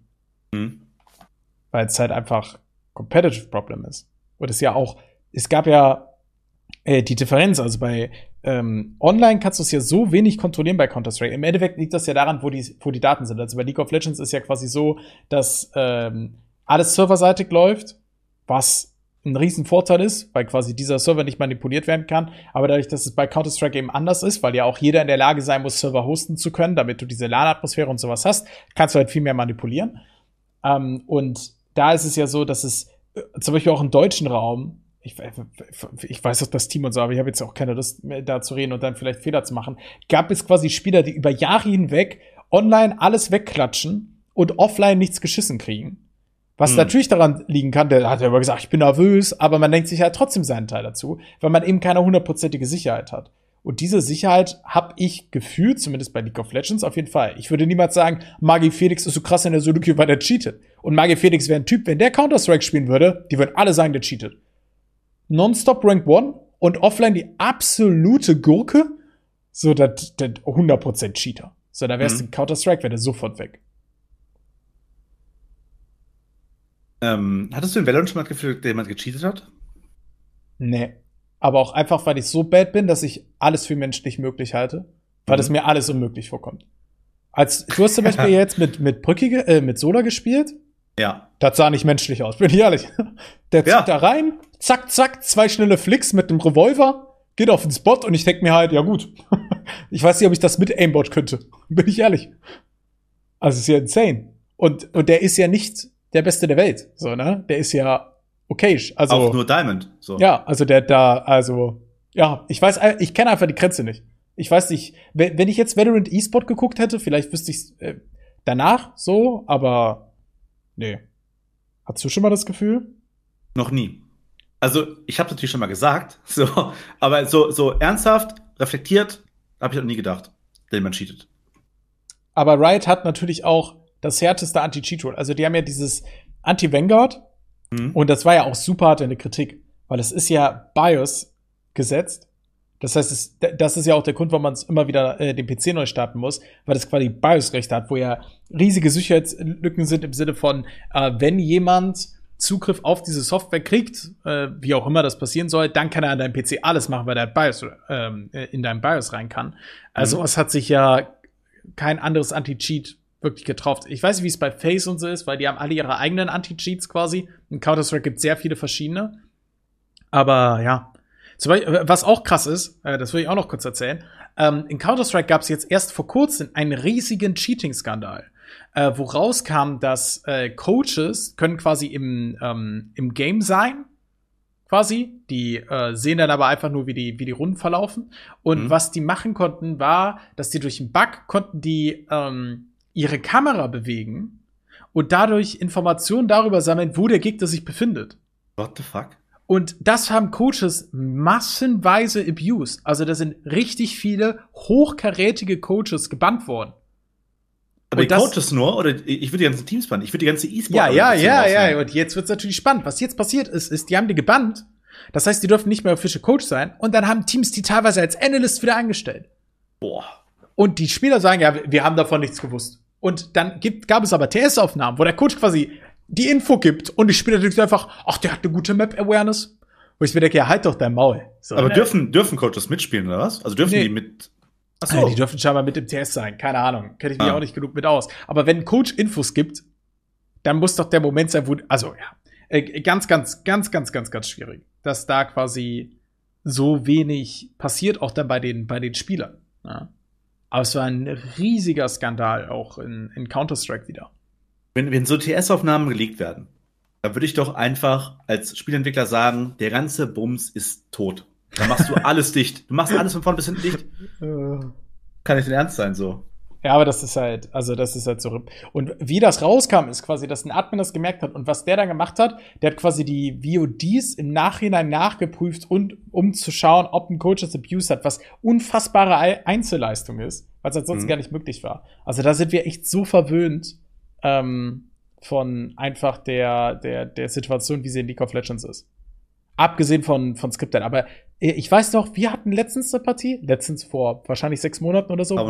Weil es halt einfach Competitive Problem ist. Und es gab ja die Differenz, also bei online kannst du es ja so wenig kontrollieren bei Counter-Strike. Im Endeffekt liegt das ja daran, wo die Daten sind. Also bei League of Legends ist ja quasi so, dass alles serverseitig läuft, was ein riesen Vorteil ist, weil quasi dieser Server nicht manipuliert werden kann. Aber dadurch, dass es bei Counter-Strike eben anders ist, weil ja auch jeder in der Lage sein muss, Server hosten zu können, damit du diese LAN-Atmosphäre und sowas hast, kannst du halt viel mehr manipulieren. Und da ist es ja so, dass es zum Beispiel auch im deutschen Raum, ich weiß auch das Team und so, aber ich habe jetzt auch keine Lust mehr da zu reden und dann vielleicht Fehler zu machen, gab es quasi Spieler, die über Jahre hinweg online alles wegklatschen und offline nichts geschissen kriegen. Was natürlich daran liegen kann, der hat ja immer gesagt, ich bin nervös, aber man denkt sich halt trotzdem seinen Teil dazu, weil man eben keine 100%ige Sicherheit hat. Und diese Sicherheit habe ich gefühlt, zumindest bei League of Legends, auf jeden Fall. Ich würde niemals sagen, Magi Felix ist so krass in der Solo-Queue, weil der cheatet. Und Magi Felix wäre ein Typ, wenn der Counter-Strike spielen würde, die würden alle sagen, der cheatet. Nonstop Rank 1 und offline die absolute Gurke, so der 100% Cheater. So, da wär's in Counter-Strike, wäre der sofort weg. Hattest du in Valorant schon mal das Gefühl, dass jemand gecheatet hat? Nee. Aber auch einfach, weil ich so bad bin, dass ich alles für menschlich möglich halte, weil das mir alles unmöglich vorkommt. Du hast zum Beispiel jetzt mit Brücki, mit Sola gespielt. Ja. Das sah nicht menschlich aus, bin ich ehrlich. Der zieht da rein, zack, zack, 2 schnelle Flicks mit einem Revolver, geht auf den Spot und ich denk mir halt, ja gut. Ich weiß nicht, ob ich das mit Aimbot könnte. Bin ich ehrlich. Also ist ja insane. Und der ist ja nicht der Beste der Welt, so, ne? Der ist ja okay. Also auch nur Diamond, so. Ja, also ich kenne einfach die Grenze nicht. Ich weiß nicht, wenn ich jetzt Valorant E-Sport geguckt hätte, vielleicht wüsste ich's danach so, aber nee. Hattest du schon mal das Gefühl? Noch nie. Also, ich habe natürlich schon mal gesagt, so, aber so ernsthaft, reflektiert, habe ich noch nie gedacht, dass man cheatet. Aber Riot hat natürlich auch das härteste Anti-Cheat-Tool. Also, die haben ja dieses Anti-Vanguard und das war ja auch super hart in der Kritik, weil es ist ja BIOS gesetzt Das heißt, das ist ja auch der Grund, warum man immer wieder den PC neu starten muss, weil es quasi BIOS-Rechte hat, wo ja riesige Sicherheitslücken sind im Sinne von, wenn jemand Zugriff auf diese Software kriegt, wie auch immer das passieren soll, dann kann er an deinem PC alles machen, weil der BIOS in deinem BIOS rein kann. Also es hat sich ja kein anderes Anti-Cheat wirklich getroffen. Ich weiß nicht, wie es bei FaZe und so ist, weil die haben alle ihre eigenen Anti-Cheats quasi. In Counter-Strike gibt es sehr viele verschiedene. Aber ja, zum Beispiel, was auch krass ist, das will ich auch noch kurz erzählen, in Counter-Strike gab es jetzt erst vor kurzem einen riesigen Cheating-Skandal, wo rauskam, dass Coaches können quasi im Game sein, quasi. Die sehen dann aber einfach nur, wie die Runden verlaufen. Und was die machen konnten, war, dass die durch einen Bug konnten die ihre Kamera bewegen und dadurch Informationen darüber sammeln, wo der Gegner sich befindet. What the fuck? Und das haben Coaches massenweise abused. Also da sind richtig viele hochkarätige Coaches gebannt worden. Aber die Coaches nur? Oder ich würde die ganzen Teams bannen? Ich würde die ganze E-Sport Ja. Und jetzt wird's natürlich spannend. Was jetzt passiert ist, die haben die gebannt. Das heißt, die dürfen nicht mehr Official Coach sein. Und dann haben Teams die teilweise als Analyst wieder eingestellt. Boah. Und die Spieler sagen, ja, wir haben davon nichts gewusst. Und dann gab es aber TS-Aufnahmen, wo der Coach quasi die Info gibt und die Spieler denken einfach, ach, der hat eine gute Map-Awareness. Wo ich mir denke, ja, halt doch dein Maul. So, aber dürfen Coaches mitspielen, oder was? Also dürfen die mit... Achso. Die dürfen scheinbar mit im TS sein. Keine Ahnung. Kenne ich mich auch nicht genug mit aus. Aber wenn ein Coach Infos gibt, dann muss doch der Moment sein, wo... Also, ja. Ganz schwierig. Dass da quasi so wenig passiert, auch dann bei den Spielern. Ja. Aber es war ein riesiger Skandal auch in Counter-Strike wieder. Wenn so TS-Aufnahmen geleakt werden, dann würde ich doch einfach als Spielentwickler sagen, der ganze Bums ist tot. Dann machst du alles dicht. Du machst alles von vorn bis hinten dicht. Kann nicht denn ernst sein, so. Ja, aber das ist halt so. Und wie das rauskam, ist quasi, dass ein Admin das gemerkt hat. Und was der dann gemacht hat, der hat quasi die VODs im Nachhinein nachgeprüft und um zu schauen, ob ein Coach das Abuse hat, was unfassbare Einzelleistung ist, weil es ansonsten gar nicht möglich war. Also da sind wir echt so verwöhnt von einfach der Situation, wie sie in League of Legends ist. Abgesehen von Skriptern. Aber ich weiß noch, wir hatten letztens eine Partie, vor wahrscheinlich 6 Monaten oder so,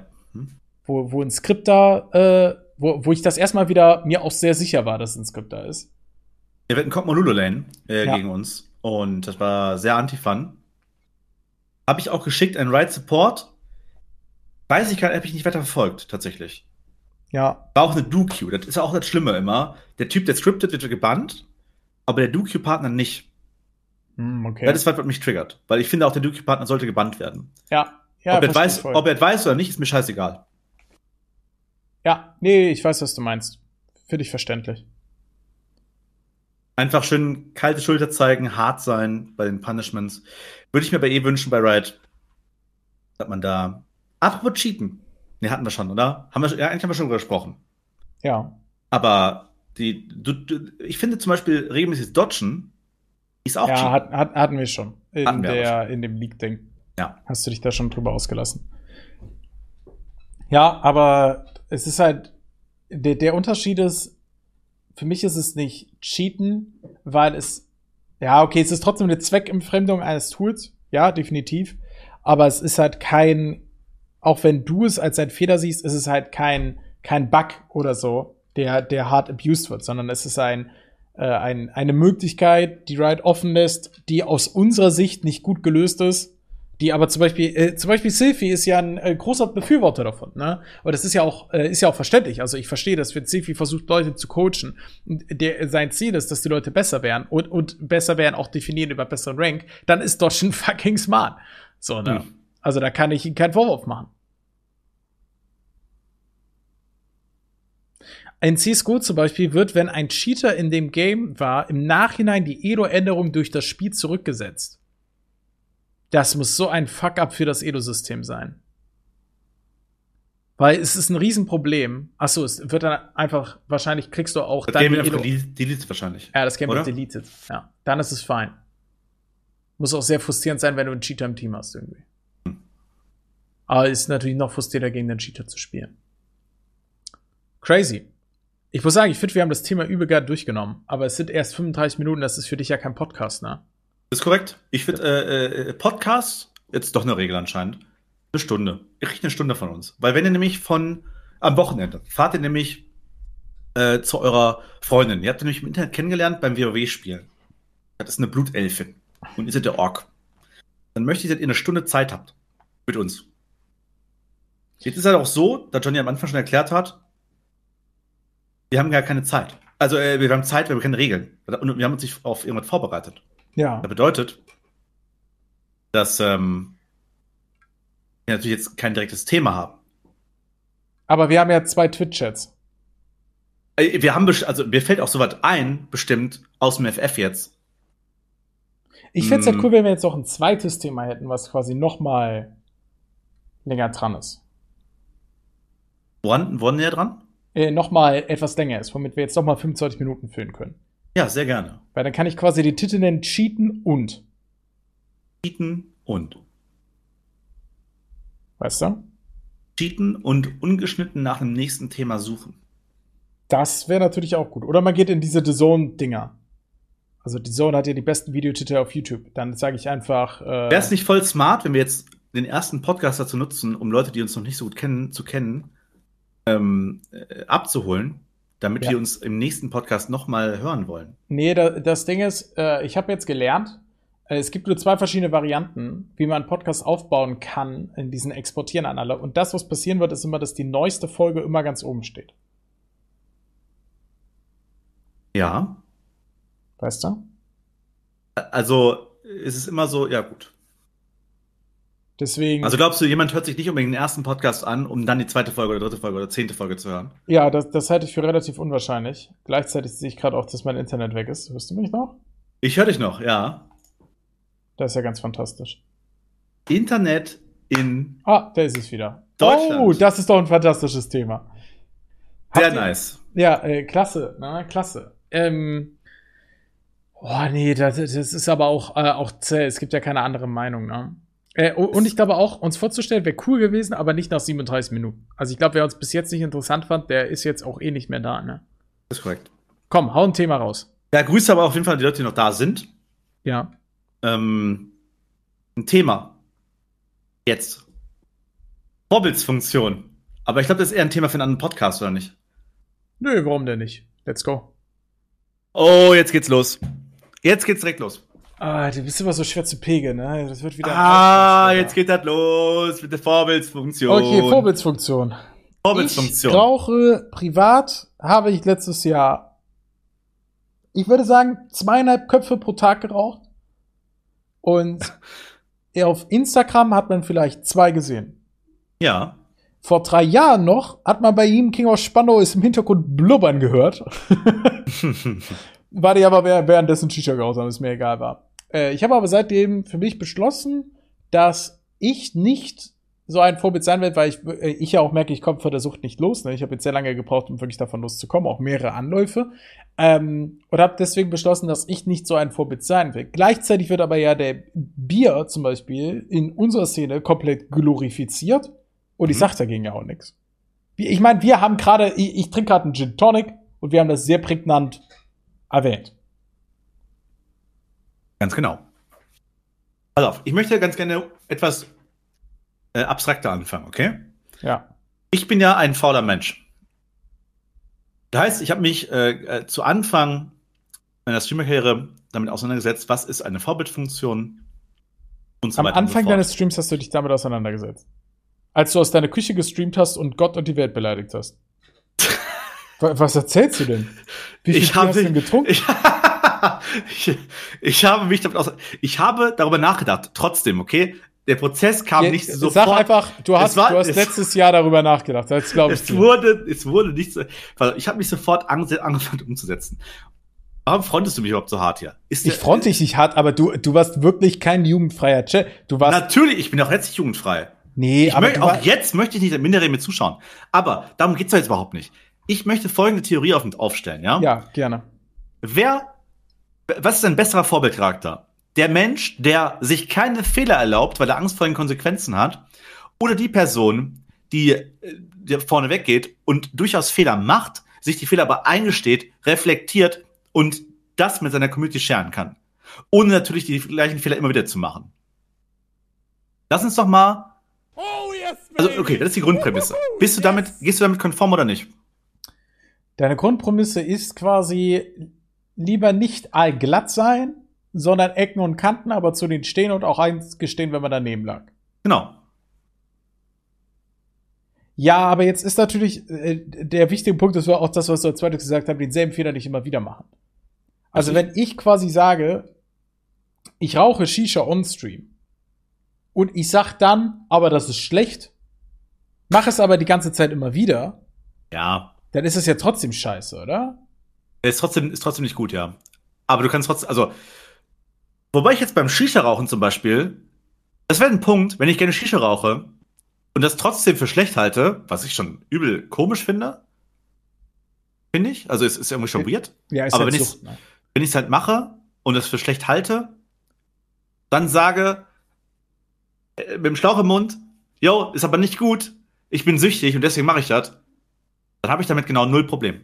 wo ein Skripter, wo ich das erstmal wieder mir auch sehr sicher war, dass es ein Skripter ist. Wir hatten Cogma Lane gegen uns und das war sehr anti-fun. Habe ich auch geschickt an Riot Support. Weiß ich gar nicht, habe ich nicht weiter verfolgt, tatsächlich. Ja. War auch eine Do-Queue, das ist auch das Schlimme immer. Der Typ, der scriptet, wird gebannt, aber der Do-Queue-Partner nicht. Okay. Das ist was mich triggert, weil ich finde auch, der Do-Queue-Partner sollte gebannt werden. Ja. Ob er weiß oder nicht, ist mir scheißegal. Ja, nee, ich weiß, was du meinst. Finde ich verständlich. Einfach schön kalte Schulter zeigen, hart sein bei den Punishments. Würde ich mir bei wünschen, bei Riot. Hat man da. Apropos Cheaten. Ne, hatten wir schon, oder? Eigentlich haben wir schon drüber gesprochen. Ja. Aber ich finde zum Beispiel regelmäßig Dodgen ist auch Cheaten. Ja, hatten wir schon. In dem League-Ding. Ja. Hast du dich da schon drüber ausgelassen? Ja, aber es ist halt, der Unterschied ist, für mich ist es nicht Cheaten, weil es ist trotzdem eine Zweckentfremdung eines Tools. Ja, definitiv. Aber es ist halt auch wenn du es als ein Fehler siehst, ist es halt kein Bug oder so, der hart abused wird, sondern es ist eine Möglichkeit, die Riot offen lässt, die aus unserer Sicht nicht gut gelöst ist, die aber zum Beispiel Silphy ist ja ein großer Befürworter davon, ne? Aber das ist ja auch verständlich. Also ich verstehe, dass wenn Silphy versucht, Leute zu coachen, sein Ziel ist, dass die Leute besser werden und besser werden auch definieren über besseren Rank, dann ist doch schon fucking smart. So, ne? Also da kann ich ihm keinen Vorwurf machen. In CSGO zum Beispiel wird, wenn ein Cheater in dem Game war, im Nachhinein die Elo-Änderung durch das Spiel zurückgesetzt. Das muss so ein Fuck-up für das Elo-System sein. Weil es ist ein Riesenproblem. Achso, es wird dann einfach, wahrscheinlich kriegst du auch das dann Game wird einfach deleted wahrscheinlich. Ja, das Game wird deleted. Ja, dann ist es fein. Muss auch sehr frustrierend sein, wenn du einen Cheater im Team hast irgendwie. Aber ist natürlich noch frustrierender, gegen den Cheater zu spielen. Crazy. Ich muss sagen, ich finde, wir haben das Thema übelgeil durchgenommen. Aber es sind erst 35 Minuten, das ist für dich ja kein Podcast, ne? Das ist korrekt. Ich finde, Podcasts jetzt doch eine Regel anscheinend. Eine Stunde. Ihr kriegt eine Stunde von uns. Weil wenn ihr nämlich am Wochenende fahrt ihr nämlich zu eurer Freundin. Ihr habt ihr nämlich im Internet kennengelernt beim WoW-Spielen. Das ist eine Blutelfin. Und ihr seid der Ork. Dann möchte ich, dass ihr eine Stunde Zeit habt. Mit uns. Jetzt ist halt auch so, da Johnny am Anfang schon erklärt hat, wir haben gar keine Zeit. Also wir haben Zeit, wir haben keine Regeln. Und wir haben uns nicht auf irgendwas vorbereitet. Ja. Das bedeutet, dass wir natürlich jetzt kein direktes Thema haben. Aber wir haben ja 2 Twitch-Chats. Wir haben also mir fällt auch sowas ein, bestimmt, aus dem FF jetzt. Ich fände es halt cool, wenn wir jetzt noch ein zweites Thema hätten, was quasi noch mal länger dran ist. Woran näher dran? Noch mal etwas länger ist, womit wir jetzt noch mal 25 Minuten füllen können. Ja, sehr gerne. Weil dann kann ich quasi die Titel nennen: Cheaten und. Cheaten und. Weißt du? Cheaten und ungeschnitten nach dem nächsten Thema suchen. Das wäre natürlich auch gut. Oder man geht in diese The Zone-Dinger. Also The Zone hat ja die besten Videotitel auf YouTube. Dann sage ich einfach. Wäre es nicht voll smart, wenn wir jetzt den ersten Podcast dazu nutzen, um Leute, die uns noch nicht so gut kennen, abzuholen, damit wir uns im nächsten Podcast noch mal hören wollen? Nee, das Ding ist, ich habe jetzt gelernt, es gibt nur 2 verschiedene Varianten, wie man einen Podcast aufbauen kann in diesen Exportieren an alle. Und das, was passieren wird, ist immer, dass die neueste Folge immer ganz oben steht. Ja. Weißt du? Also, es ist immer so, ja gut. Deswegen. Also glaubst du, jemand hört sich nicht unbedingt den ersten Podcast an, um dann die 2. Folge oder 3. Folge oder 10. Folge zu hören? Ja, das halte ich für relativ unwahrscheinlich. Gleichzeitig sehe ich gerade auch, dass mein Internet weg ist. Hörst du mich noch? Ich höre dich noch, ja. Das ist ja ganz fantastisch. Internet in da ist es wieder. Deutschland. Oh, das ist doch ein fantastisches Thema. Sehr nice. Ja, klasse, ne? Klasse. Nee, das ist aber auch zäh. Es gibt ja keine andere Meinung, ne? Und ich glaube auch, uns vorzustellen, wäre cool gewesen, aber nicht nach 37 Minuten. Also ich glaube, wer uns bis jetzt nicht interessant fand, der ist jetzt auch nicht mehr da, ne? Das ist korrekt. Komm, hau ein Thema raus. Ja, grüße aber auf jeden Fall die Leute, die noch da sind. Ja. Ein Thema. Jetzt. Vorbildsfunktion. Aber ich glaube, das ist eher ein Thema für einen anderen Podcast, oder nicht? Nö, warum denn nicht? Let's go. Oh, jetzt geht's los. Jetzt geht's direkt los. Du bist immer so schwer zu pegeln, ne? Das wird wieder. Jetzt geht das los mit der Vorbildsfunktion. Okay, Vorbildsfunktion. Ich rauche privat, habe ich letztes Jahr, ich würde sagen, 2,5 Köpfe pro Tag geraucht. Und auf Instagram hat man vielleicht 2 gesehen. Ja. Vor 3 Jahren noch hat man bei ihm King of Spandau ist im Hintergrund blubbern gehört. War die aber währenddessen Shisha geraucht haben, ist mir egal war. Ich habe aber seitdem für mich beschlossen, dass ich nicht so ein Vorbild sein werde, weil ich ja auch merke, ich komme von der Sucht nicht los. Ne? Ich habe jetzt sehr lange gebraucht, um wirklich davon loszukommen, auch mehrere Anläufe. Und habe deswegen beschlossen, dass ich nicht so ein Vorbild sein will. Gleichzeitig wird aber ja der Bier zum Beispiel in unserer Szene komplett glorifiziert. Und ich sag dagegen ja auch nichts. Ich meine, wir haben gerade, ich trinke gerade einen Gin Tonic und wir haben das sehr prägnant erwähnt. Ganz genau. Pass auf, ich möchte ganz gerne etwas abstrakter anfangen, okay? Ja. Ich bin ja ein fauler Mensch. Das heißt, ich habe mich zu Anfang meiner Streamer-Karriere damit auseinandergesetzt, was ist eine Vorbildfunktion und so Am weiter. Am Anfang deines Streams hast du dich damit auseinandergesetzt. Als du aus deiner Küche gestreamt hast und Gott und die Welt beleidigt hast. Was erzählst du denn? Wie viel Bier hast du denn getrunken? Ich habe darüber nachgedacht, trotzdem, okay? Der Prozess kam nicht sofort. Sag einfach, du hast letztes Jahr darüber nachgedacht. Das glaube ich. Es wurde nicht so. Ich habe mich sofort angefangen umzusetzen. Warum frontest du mich überhaupt so hart hier? Ich fronte dich nicht hart, aber du warst wirklich kein jugendfreier Chat. Natürlich, ich bin auch jetzt nicht jugendfrei. Nee, jetzt möchte ich nicht Minderjährige mit zuschauen. Aber darum geht's doch jetzt überhaupt nicht. Ich möchte folgende Theorie aufstellen, ja? Ja, gerne. Was ist ein besserer Vorbildcharakter? Der Mensch, der sich keine Fehler erlaubt, weil er Angst vor den Konsequenzen hat, oder die Person, die vorne weggeht und durchaus Fehler macht, sich die Fehler aber eingesteht, reflektiert und das mit seiner Community sharen kann. Ohne natürlich die gleichen Fehler immer wieder zu machen. lass uns doch mal. Also, okay, das ist die Grundprämisse. Gehst du damit konform oder nicht? Deine Grundprämisse ist quasi lieber nicht allglatt sein, sondern Ecken und Kanten, aber zu denen stehen und auch eingestehen, wenn man daneben lag. Genau. Ja, aber jetzt ist natürlich der wichtige Punkt, das war auch das, was du als zweites gesagt hast, denselben Fehler nicht immer wieder machen. Also wenn ich quasi sage, ich rauche Shisha on-stream und ich sag dann, aber das ist schlecht, mache es aber die ganze Zeit immer wieder, ja, dann ist es ja trotzdem scheiße, oder? Ist trotzdem nicht gut, ja. Aber du kannst trotzdem, also, wobei ich jetzt beim Shisha-Rauchen zum Beispiel, das wäre ein Punkt, wenn ich gerne Shisha rauche und das trotzdem für schlecht halte, was ich schon übel komisch finde, also es ist irgendwie schon weird. Ja, ist aber halt wenn Sucht, ne? ich es halt mache und es für schlecht halte, dann sage, mit dem Schlauch im Mund, yo, ist aber nicht gut, ich bin süchtig und deswegen mache ich das, dann habe ich damit genau 0 Problem.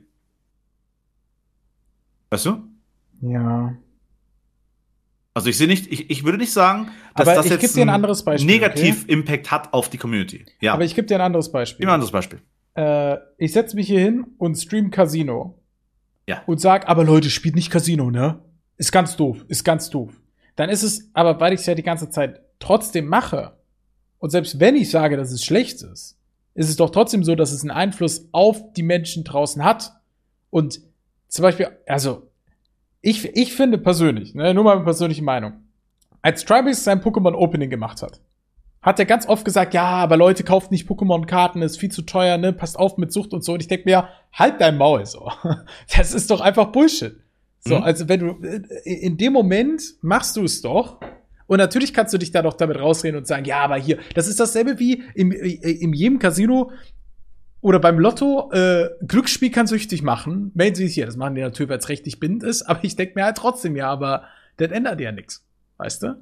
Weißt du? Ja. Also ich würde nicht sagen, dass aber das ich jetzt gebe dir ein anderes Beispiel, negativ Impact hat auf die Community. Ja. Aber ich gebe dir ein anderes Beispiel. Immer ein anderes Beispiel. Ich setze mich hier hin und stream Casino. Ja. Und sag, aber Leute, spielt nicht Casino, ne? Ist ganz doof, ist ganz doof. Dann ist es, aber weil ich es ja die ganze Zeit trotzdem mache, und selbst wenn ich sage, dass es schlecht ist es doch trotzdem so, dass es einen Einfluss auf die Menschen draußen hat. Und zum Beispiel, also, ich finde persönlich, ne, nur meine persönliche Meinung, als Tribex sein Pokémon-Opening gemacht hat er ganz oft gesagt, ja, aber Leute, kauft nicht Pokémon-Karten, ist viel zu teuer, ne, passt auf mit Sucht und so. Und ich denke mir, halt dein Maul so. Das ist doch einfach Bullshit. So, also wenn du, in dem Moment machst du es doch. Und natürlich kannst du dich da doch damit rausreden und sagen, ja, aber hier, das ist dasselbe wie in jedem Casino oder beim Lotto, Glücksspiel kann süchtig machen. Melden Sie sich hier, das machen die natürlich, weil es rechtlich bindend ist, aber ich denke mir halt trotzdem, ja, aber das ändert ja nichts. Weißt du?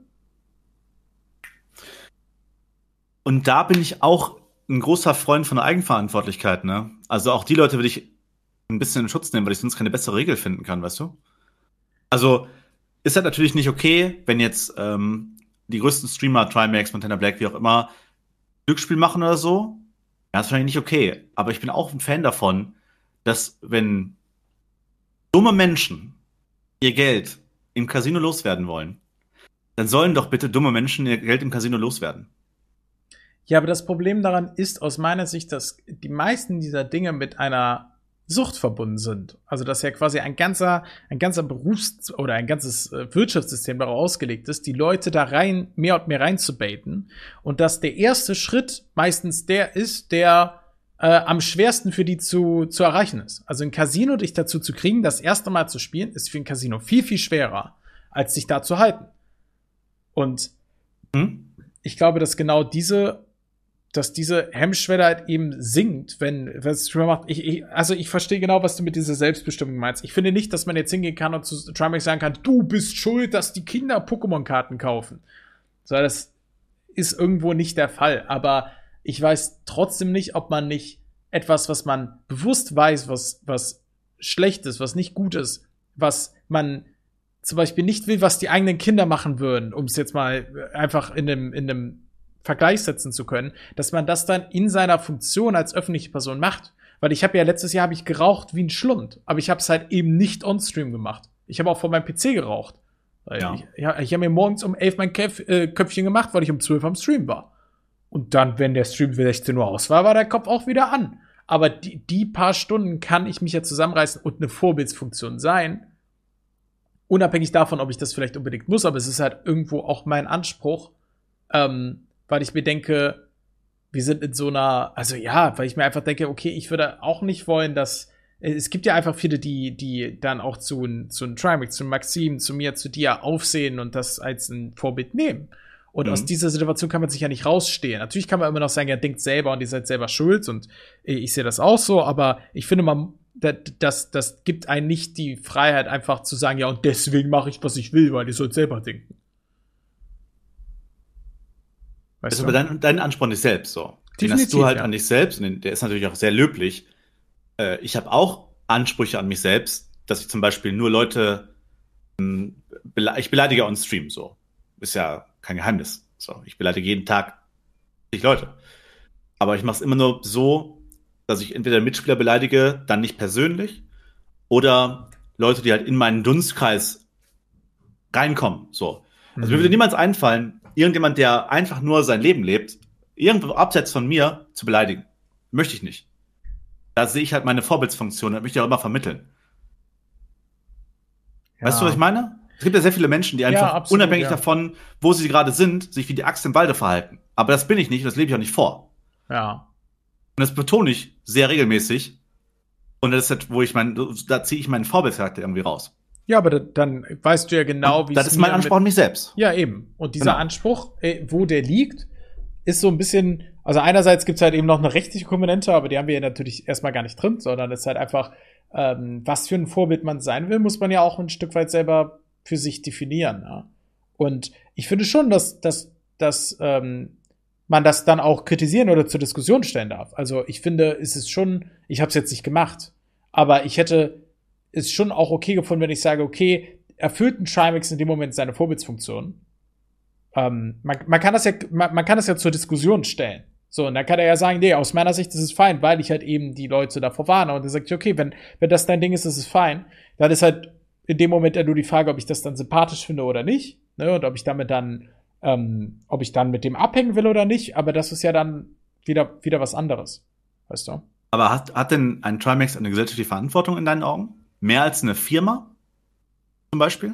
Und da bin ich auch ein großer Freund von der Eigenverantwortlichkeit, ne? Also auch die Leute würde ich ein bisschen in Schutz nehmen, weil ich sonst keine bessere Regel finden kann, weißt du? Also ist halt natürlich nicht okay, wenn jetzt die größten Streamer, Trimax, Montana Black, wie auch immer, Glücksspiel machen oder so. Ja, das finde ich nicht okay. Aber ich bin auch ein Fan davon, dass wenn dumme Menschen ihr Geld im Casino loswerden wollen, dann sollen doch bitte dumme Menschen ihr Geld im Casino loswerden. Ja, aber das Problem daran ist aus meiner Sicht, dass die meisten dieser Dinge mit einer Sucht verbunden sind. Also dass ja quasi ein ganzer Berufs- oder ein ganzes Wirtschaftssystem darauf ausgelegt ist, die Leute da rein, mehr und mehr reinzubaiten. Und dass der erste Schritt meistens der ist, der am schwersten für die zu erreichen ist. Also ein Casino dich dazu zu kriegen, das erste Mal zu spielen, ist für ein Casino viel, viel schwerer, als dich da zu halten. Und ich glaube, dass genau diese Hemmschwelle halt eben sinkt, wenn es Streamer macht. Also ich verstehe genau, was du mit dieser Selbstbestimmung meinst. Ich finde nicht, dass man jetzt hingehen kann und zu Trimax sagen kann, du bist schuld, dass die Kinder Pokémon-Karten kaufen. So, das ist irgendwo nicht der Fall. Aber ich weiß trotzdem nicht, ob man nicht etwas, was man bewusst weiß, was schlecht ist, was nicht gut ist, was man zum Beispiel nicht will, was die eigenen Kinder machen würden, um es jetzt mal einfach in einem Vergleich setzen zu können, dass man das dann in seiner Funktion als öffentliche Person macht. Weil ich habe ja letztes Jahr geraucht wie ein Schlund, aber ich habe es halt eben nicht on-stream gemacht. Ich habe auch vor meinem PC geraucht. Ja. Ich habe mir morgens um 11 mein Köpfchen gemacht, weil ich um 12 am Stream war. Und dann, wenn der Stream 16 Uhr aus war, war der Kopf auch wieder an. Aber die paar Stunden kann ich mich ja zusammenreißen und eine Vorbildsfunktion sein. Unabhängig davon, ob ich das vielleicht unbedingt muss, aber es ist halt irgendwo auch mein Anspruch, weil ich mir denke, wir sind in so einer, also ja, weil ich mir einfach denke, okay, ich würde auch nicht wollen, dass, es gibt ja einfach viele, die dann auch zu Trimax, zu Maxim, zu mir, zu dir aufsehen und das als ein Vorbild nehmen. Und aus dieser Situation kann man sich ja nicht rausstehen. Natürlich kann man immer noch sagen, ja, denkt selber und ihr seid selber schuld und ich sehe das auch so, aber ich finde, das gibt einen nicht die Freiheit, einfach zu sagen, ja, und deswegen mache ich, was ich will, weil ihr sollt selber denken. Weißt du? Aber dein Ansporn ist selbst so. Den hast du halt an dich selbst und der ist natürlich auch sehr löblich. Ich habe auch Ansprüche an mich selbst, dass ich zum Beispiel nur Leute, ich beleidige on Stream so. Ist ja kein Geheimnis. So, ich beleidige jeden Tag zig Leute. Aber ich mache es immer nur so, dass ich entweder Mitspieler beleidige, dann nicht persönlich, oder Leute, die halt in meinen Dunstkreis reinkommen. So. Also mir würde niemals einfallen, irgendjemand, der einfach nur sein Leben lebt, irgendwo abseits von mir zu beleidigen. Möchte ich nicht. Da sehe ich halt meine Vorbildsfunktion, das möchte ich auch immer vermitteln. Ja. Weißt du, was ich meine? Es gibt ja sehr viele Menschen, die einfach absolut, unabhängig davon, wo sie gerade sind, sich wie die Axt im Walde verhalten. Aber das bin ich nicht, das lebe ich auch nicht vor. Ja. Und das betone ich sehr regelmäßig. Und das ist halt, da ziehe ich meinen Vorbildcharakter irgendwie raus. Ja, aber dann weißt du ja genau, wie das ist mein Anspruch an mich selbst. Ja, eben. Und dieser Anspruch, wo der liegt, ist so ein bisschen, also einerseits gibt's halt eben noch eine rechtliche Komponente, aber die haben wir ja natürlich erstmal gar nicht drin, sondern es ist halt einfach, was für ein Vorbild man sein will, muss man ja auch ein Stück weit selber für sich definieren. Ja? Und ich finde schon, dass man das dann auch kritisieren oder zur Diskussion stellen darf. Also ich finde, es ist schon, ich habe es jetzt nicht gemacht, aber ich hätte es schon auch okay gefunden, wenn ich sage, okay, erfüllt ein Trimax in dem Moment seine Vorbildsfunktion. Man kann das ja zur Diskussion stellen. So, und dann kann er ja sagen, nee, aus meiner Sicht ist es fein, weil ich halt eben die Leute davor warne. Und dann sagt, okay, wenn das dein Ding ist, ist es fein. Dann ist halt in dem Moment ja nur die Frage, ob ich das dann sympathisch finde oder nicht. Ne? Und ob ich dann mit dem abhängen will oder nicht. Aber das ist ja dann wieder was anderes. Weißt du? Aber hat denn ein Trimax eine gesellschaftliche Verantwortung in deinen Augen? Mehr als eine Firma? Zum Beispiel?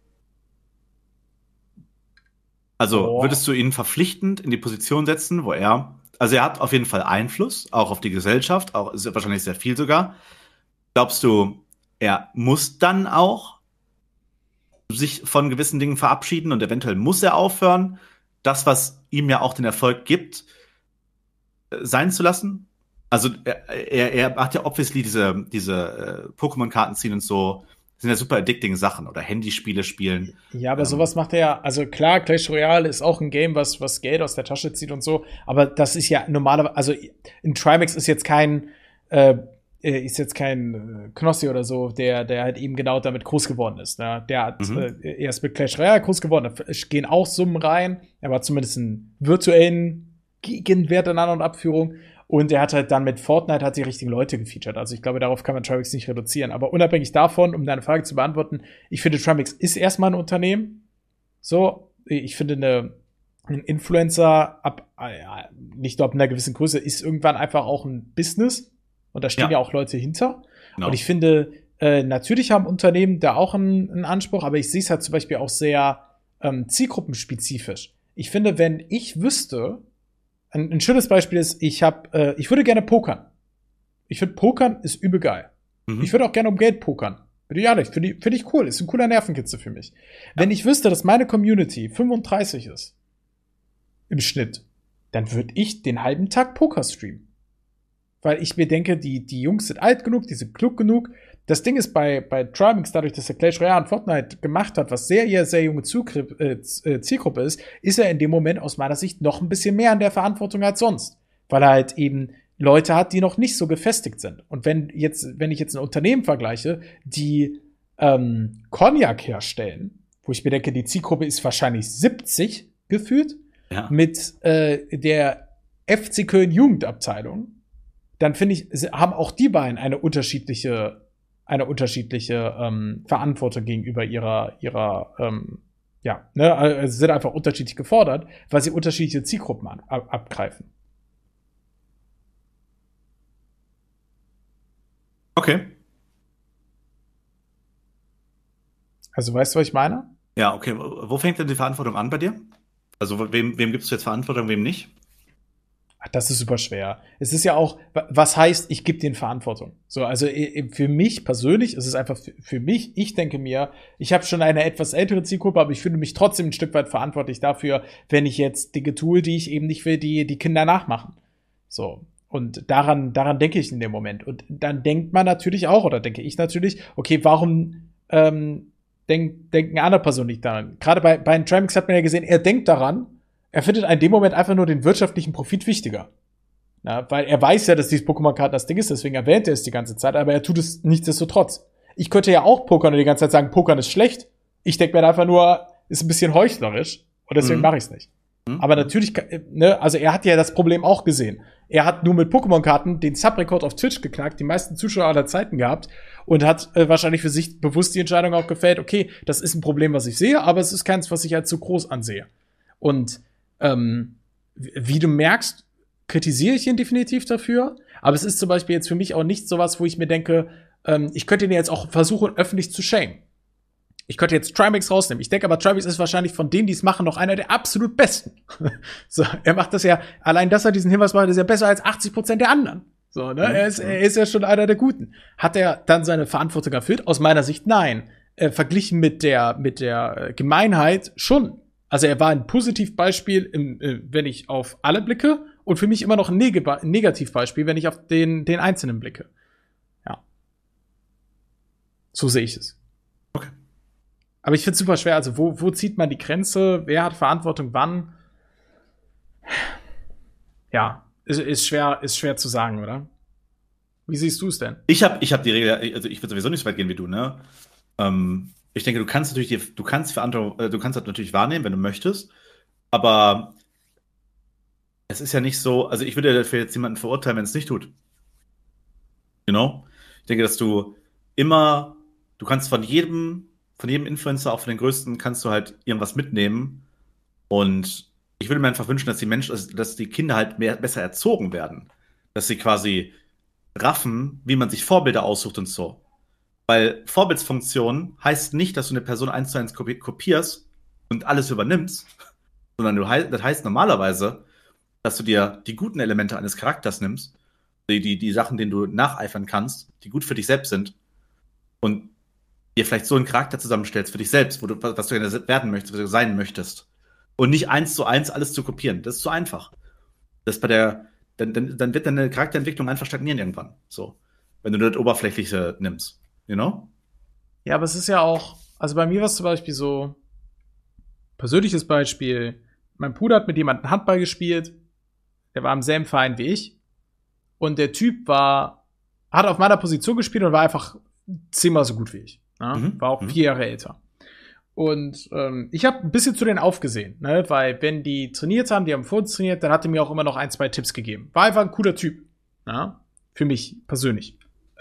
Also würdest du ihn verpflichtend in die Position setzen, wo er hat auf jeden Fall Einfluss, auch auf die Gesellschaft, auch ist wahrscheinlich sehr viel sogar. Glaubst du, er muss dann auch sich von gewissen Dingen verabschieden und eventuell muss er aufhören, das, was ihm ja auch den Erfolg gibt, sein zu lassen? Also er macht ja obviously diese Pokémon-Karten ziehen und so, sind ja super addicting Sachen oder Handyspiele spielen. Ja, aber sowas macht er ja, also klar, Clash Royale ist auch ein Game, was Geld aus der Tasche zieht und so, aber das ist ja normalerweise, also ein Trimax ist jetzt kein Knossi oder so, der halt eben genau damit groß geworden ist. Ne? Der hat erst mit Clash Royale groß geworden, da gehen auch Summen rein, er war zumindest einen virtuellen Gegenwert in An- und Abführung. Und er hat halt dann mit Fortnite die richtigen Leute gefeatured. Also ich glaube, darauf kann man Trimax nicht reduzieren. Aber unabhängig davon, um deine Frage zu beantworten, ich finde, Trimax ist erstmal ein Unternehmen. So, ich finde, ein Influencer nicht nur ab einer gewissen Größe, ist irgendwann einfach auch ein Business. Und da stehen ja auch Leute hinter. Genau. Und ich finde, natürlich haben Unternehmen da auch einen Anspruch, aber ich sehe es halt zum Beispiel auch sehr zielgruppenspezifisch. Ich finde, wenn ich wüsste, ein schönes Beispiel ist, ich würde gerne pokern. Ich finde, Pokern ist übel geil. Ich würde auch gerne um Geld pokern. Finde ich cool. Ist ein cooler Nervenkitzel für mich. Ja. Wenn ich wüsste, dass meine Community 35 ist, im Schnitt, dann würde ich den halben Tag Poker streamen. Weil ich mir denke, die Jungs sind alt genug, die sind klug genug. Das Ding ist bei Trimax, dadurch, dass er Clash Royale und Fortnite gemacht hat, was sehr junge Zielgruppe ist er in dem Moment aus meiner Sicht noch ein bisschen mehr an der Verantwortung als sonst. Weil er halt eben Leute hat, die noch nicht so gefestigt sind. Und wenn ich jetzt ein Unternehmen vergleiche, die Cognac herstellen, wo ich mir denke, die Zielgruppe ist wahrscheinlich 70 gefühlt, mit der FC Köln Jugendabteilung, dann finde ich, haben auch die beiden eine unterschiedliche Verantwortung gegenüber ihrer also sind einfach unterschiedlich gefordert, weil sie unterschiedliche Zielgruppen abgreifen. Okay. Also weißt du, was ich meine? Ja, okay. Wo fängt denn die Verantwortung an bei dir? Also wem gibst du jetzt Verantwortung, wem nicht? Das ist super schwer. Es ist ja auch, was heißt, ich gebe denen Verantwortung? So, also für mich persönlich ist es einfach für mich, ich denke mir, ich habe schon eine etwas ältere Zielgruppe, aber ich fühle mich trotzdem ein Stück weit verantwortlich dafür, wenn ich jetzt Dinge tue, die ich eben nicht will, die Kinder nachmachen. So. Und daran denke ich in dem Moment. Und dann denkt man natürlich auch, oder denke ich natürlich, okay, warum denken andere Personen nicht daran? Gerade bei Trimax hat man ja gesehen, er denkt daran, er findet in dem Moment einfach nur den wirtschaftlichen Profit wichtiger. Na, weil er weiß ja, dass dieses Pokémon-Karten das Ding ist, deswegen erwähnt er es die ganze Zeit, aber er tut es nichtsdestotrotz. Ich könnte ja auch pokern und die ganze Zeit sagen, Pokern ist schlecht. Ich denke mir einfach nur, ist ein bisschen heuchlerisch und deswegen mache ich es nicht. Aber natürlich, ne, also er hat ja das Problem auch gesehen. Er hat nur mit Pokémon-Karten den Subrekord auf Twitch geknackt, die meisten Zuschauer aller Zeiten gehabt und hat wahrscheinlich für sich bewusst die Entscheidung auch gefällt, okay, das ist ein Problem, was ich sehe, aber es ist keins, was ich als zu groß ansehe. Und wie du merkst, kritisiere ich ihn definitiv dafür, aber es ist zum Beispiel jetzt für mich auch nicht sowas, wo ich mir denke, ich könnte ihn jetzt auch versuchen, öffentlich zu shamen. Ich könnte jetzt Trimax rausnehmen. Ich denke aber, Trimax ist wahrscheinlich von denen, die es machen, noch einer der absolut Besten. So, er macht das ja, allein dass er diesen Hinweis macht, ist ja besser als 80% der anderen. So, ne? Er ist ja schon einer der Guten. Hat er dann seine Verantwortung erfüllt? Aus meiner Sicht nein. Verglichen mit der Gemeinheit schon. Also er war ein Positivbeispiel, wenn ich auf alle blicke, und für mich immer noch ein Negativbeispiel, wenn ich auf den Einzelnen blicke. Ja. So sehe ich es. Okay. Aber ich finde es super schwer. Also, wo zieht man die Grenze? Wer hat Verantwortung wann? Ja, ist schwer zu sagen, oder? Wie siehst du es denn? Ich hab die Regel, also ich würde sowieso nicht so weit gehen wie du, ne? Ich denke, du kannst Verantwortung, du kannst das natürlich wahrnehmen, wenn du möchtest, aber es ist ja nicht so, also ich würde dafür jetzt jemanden verurteilen, wenn es nicht tut. You know? Ich denke, dass du kannst von jedem Influencer, auch von den größten, kannst du halt irgendwas mitnehmen. Und ich würde mir einfach wünschen, dass die Kinder halt besser erzogen werden. Dass sie quasi raffen, wie man sich Vorbilder aussucht und so. Weil Vorbildsfunktion heißt nicht, dass du eine Person 1:1 kopierst und alles übernimmst, sondern das heißt normalerweise, dass du dir die guten Elemente eines Charakters nimmst, die Sachen, denen du nacheifern kannst, die gut für dich selbst sind, und dir vielleicht so einen Charakter zusammenstellst für dich selbst, was du gerne werden möchtest, was du sein möchtest. Und nicht 1:1 alles zu kopieren. Das ist zu einfach. Dann wird deine Charakterentwicklung einfach stagnieren irgendwann. So. Wenn du nur das Oberflächliche nimmst. You know? Ja, aber es ist ja auch, also bei mir war es zum Beispiel so, persönliches Beispiel, mein Bruder hat mit jemandem Handball gespielt, der war im selben Verein wie ich, und der Typ hat auf meiner Position gespielt und war einfach 10-mal so gut wie ich. Ne? War auch 4 Jahre älter. Und ich habe ein bisschen zu denen aufgesehen, ne? Weil wenn die trainiert haben, die haben vor uns trainiert, dann hat er mir auch immer noch 1-2 Tipps gegeben. War einfach ein cooler Typ. Ne? Für mich persönlich.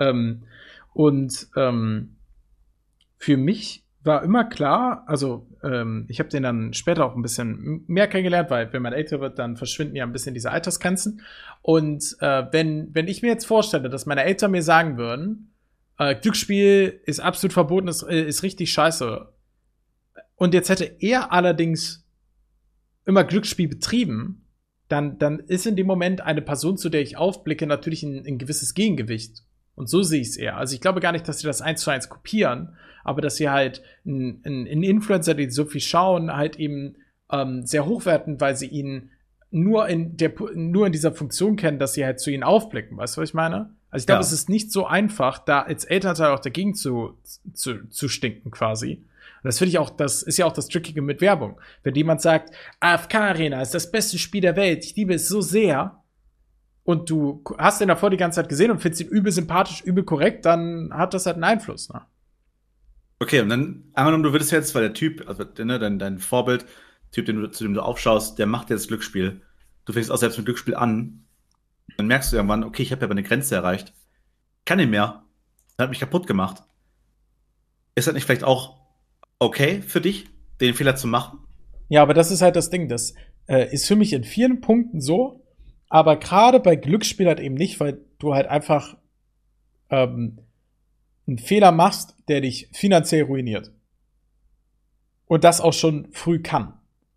Für mich war immer klar, also ich habe den dann später auch ein bisschen mehr kennengelernt, weil wenn man älter wird, dann verschwinden ja ein bisschen diese Altersgrenzen. Und wenn ich mir jetzt vorstelle, dass meine Eltern mir sagen würden, Glücksspiel ist absolut verboten, ist richtig scheiße, und jetzt hätte er allerdings immer Glücksspiel betrieben, dann ist in dem Moment eine Person, zu der ich aufblicke, natürlich ein gewisses Gegengewicht. Und so sehe ich es eher. Also ich glaube gar nicht, dass sie das 1:1 kopieren, aber dass sie halt einen Influencer, die so viel schauen, halt eben sehr hochwerten, weil sie ihn nur in dieser Funktion kennen, dass sie halt zu ihnen aufblicken. Weißt du, was ich meine? Also ich glaube, es ist nicht so einfach, da als Elternteil auch dagegen zu stinken quasi. Und das finde ich auch, das ist ja auch das Trickige mit Werbung. Wenn jemand sagt, AFK Arena ist das beste Spiel der Welt, ich liebe es so sehr, und du hast den davor die ganze Zeit gesehen und findest ihn übel sympathisch, übel korrekt, dann hat das halt einen Einfluss, ne? Okay, und dann, angenommen, du würdest jetzt, weil der Typ, also ne, dein Vorbild, Typ, zu dem du aufschaust, der macht jetzt Glücksspiel. Du fängst auch selbst mit Glücksspiel an. Dann merkst du irgendwann, okay, ich habe ja aber eine Grenze erreicht. Kann nicht mehr. Das hat mich kaputt gemacht. Ist das nicht vielleicht auch okay für dich, den Fehler zu machen? Ja, aber das ist halt das Ding. Das ist für mich in vielen Punkten so, aber gerade bei Glücksspiel halt eben nicht, weil du halt einfach einen Fehler machst, der dich finanziell ruiniert. Und das auch schon früh kann.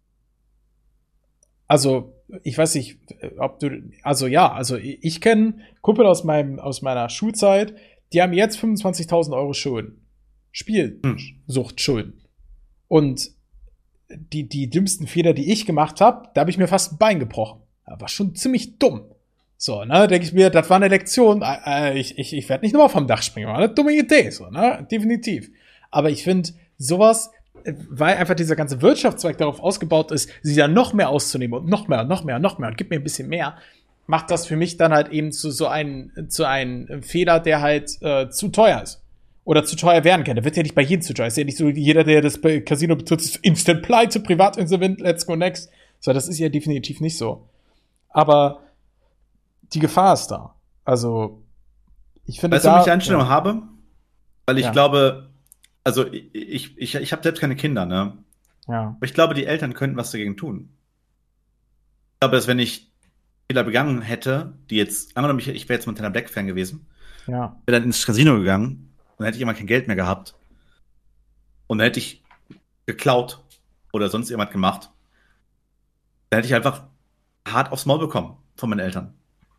Also, ich weiß nicht, ich kenne Kumpel aus meiner Schulzeit, die haben jetzt 25.000 Euro Schulden. Spielsuchtschulden. Und die dümmsten Fehler, die ich gemacht habe, da habe ich mir fast ein Bein gebrochen. Das war schon ziemlich dumm. So, ne, denke ich mir, das war eine Lektion. Ich werde nicht nochmal vom Dach springen. War eine dumme Idee, so, ne, definitiv. Aber ich finde, sowas, weil einfach dieser ganze Wirtschaftszweig darauf ausgebaut ist, sie dann noch mehr auszunehmen und noch mehr und gib mir ein bisschen mehr, macht das für mich dann halt eben zu einem Fehler, der halt zu teuer ist. Oder zu teuer werden kann. Der wird ja nicht bei jedem zu teuer. Ist ja nicht so, jeder, der das Casino betritt, ist instant pleite, Privatinsolvent, let's go next. So, das ist ja definitiv nicht so. Aber die Gefahr ist da. Also, ich finde weißt du, wie ich die Einstellung habe? Weil ich glaube, also ich habe selbst keine Kinder, ne? Ja. Aber ich glaube, die Eltern könnten was dagegen tun. Ich glaube, dass wenn ich Fehler begangen hätte, die jetzt, angenommen, ich wäre jetzt Montana Black-Fan gewesen, wäre dann ins Casino gegangen und dann hätte ich immer kein Geld mehr gehabt. Und dann hätte ich geklaut oder sonst irgendwas gemacht. Dann hätte ich einfach hart aufs Maul bekommen von meinen Eltern.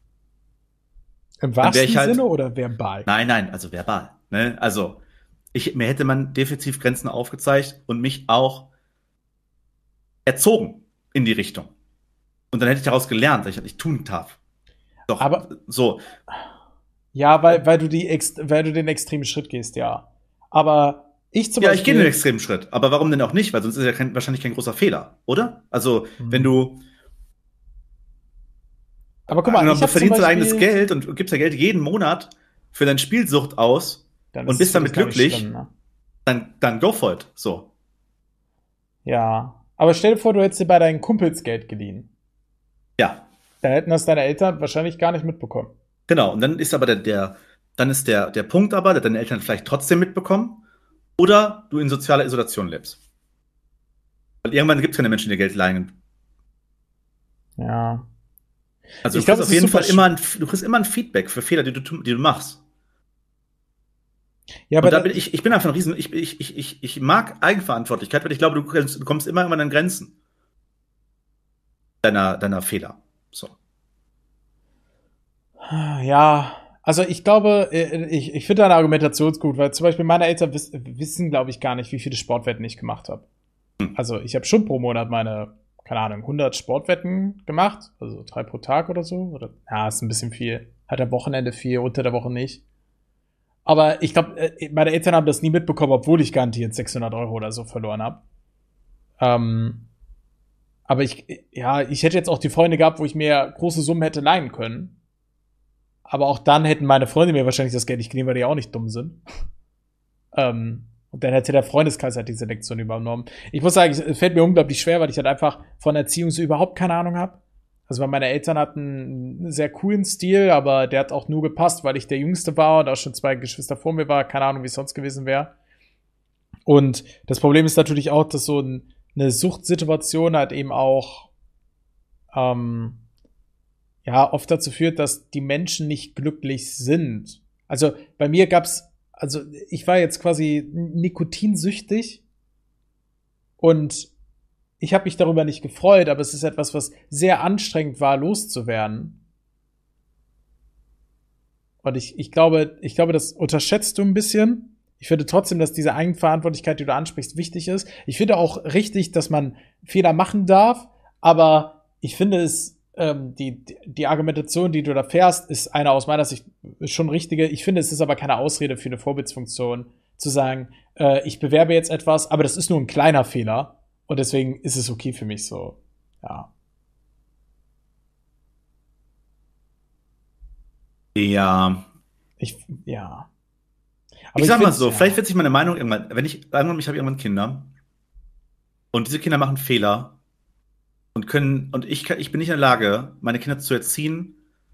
Im wahrsten Sinne oder verbal? Nein, also verbal. Ne? Also, mir hätte man definitiv Grenzen aufgezeigt und mich auch erzogen in die Richtung. Und dann hätte ich daraus gelernt, dass ich das nicht tun darf. Doch, aber so. Ja, weil du den extremen Schritt gehst, ja. Aber ich zum Beispiel. Ja, ich gehe den extremen Schritt. Aber warum denn auch nicht? Weil sonst ist ja wahrscheinlich kein großer Fehler, oder? Also, wenn du. Aber guck mal, du verdienst dein eigenes Geld und gibst ja Geld jeden Monat für deine Spielsucht aus und bist damit glücklich, schlimm, ne? dann go for it. So. Ja. Aber stell dir vor, du hättest dir bei deinen Kumpels Geld geliehen. Ja. Dann hätten das deine Eltern wahrscheinlich gar nicht mitbekommen. Genau, und dann ist aber der Punkt aber, dass deine Eltern vielleicht trotzdem mitbekommen oder du in sozialer Isolation lebst. Weil irgendwann gibt es keine Menschen, die dir Geld leihen. Ja. Also du kriegst auf jeden Fall immer ein Feedback für Fehler, die du machst. Ja, aber ich bin einfach ein Riesen, ich mag Eigenverantwortlichkeit, weil ich glaube, du kommst immer an Grenzen deiner Fehler. So. Ja, also ich glaube, ich finde deine Argumentation gut, weil zum Beispiel meine Eltern wissen, glaube ich, gar nicht, wie viele Sportwetten ich gemacht habe. Also ich habe schon pro Monat meine, keine Ahnung, 100 Sportwetten gemacht, also 3 pro Tag oder so. Oder, ja, ist ein bisschen viel. Halt am Wochenende viel, unter der Woche nicht. Aber ich glaube, meine Eltern haben das nie mitbekommen, obwohl ich garantiert 600 € oder so verloren habe. Aber ich hätte jetzt auch die Freunde gehabt, wo ich mir große Summen hätte leihen können. Aber auch dann hätten meine Freunde mir wahrscheinlich das Geld nicht geliehen, weil die auch nicht dumm sind. Und dann hätte der Freundeskreis halt diese Lektion übernommen. Ich muss sagen, es fällt mir unglaublich schwer, weil ich halt einfach von Erziehung so überhaupt keine Ahnung habe. Also weil meine Eltern hatten einen sehr coolen Stil, aber der hat auch nur gepasst, weil ich der Jüngste war und auch schon 2 Geschwister vor mir war. Keine Ahnung, wie es sonst gewesen wäre. Und das Problem ist natürlich auch, dass so eine Suchtsituation halt eben auch oft dazu führt, dass die Menschen nicht glücklich sind. Also bei mir ich war jetzt quasi nikotinsüchtig und ich habe mich darüber nicht gefreut, aber es ist etwas, was sehr anstrengend war, loszuwerden. Und ich glaube, das unterschätzt du ein bisschen. Ich finde trotzdem, dass diese Eigenverantwortlichkeit, die du ansprichst, wichtig ist. Ich finde auch richtig, dass man Fehler machen darf, aber ich finde es, die Argumentation, die du da fährst, ist eine aus meiner Sicht schon richtige. Ich finde, es ist aber keine Ausrede für eine Vorbildsfunktion, zu sagen, ich bewerbe jetzt etwas, aber das ist nur ein kleiner Fehler und deswegen ist es okay für mich so. Ja. Ja. Aber ich sag mal so, vielleicht wird sich meine Meinung irgendwann, ich habe irgendwann Kinder und diese Kinder machen Fehler und ich bin nicht in der Lage, meine Kinder zu erziehen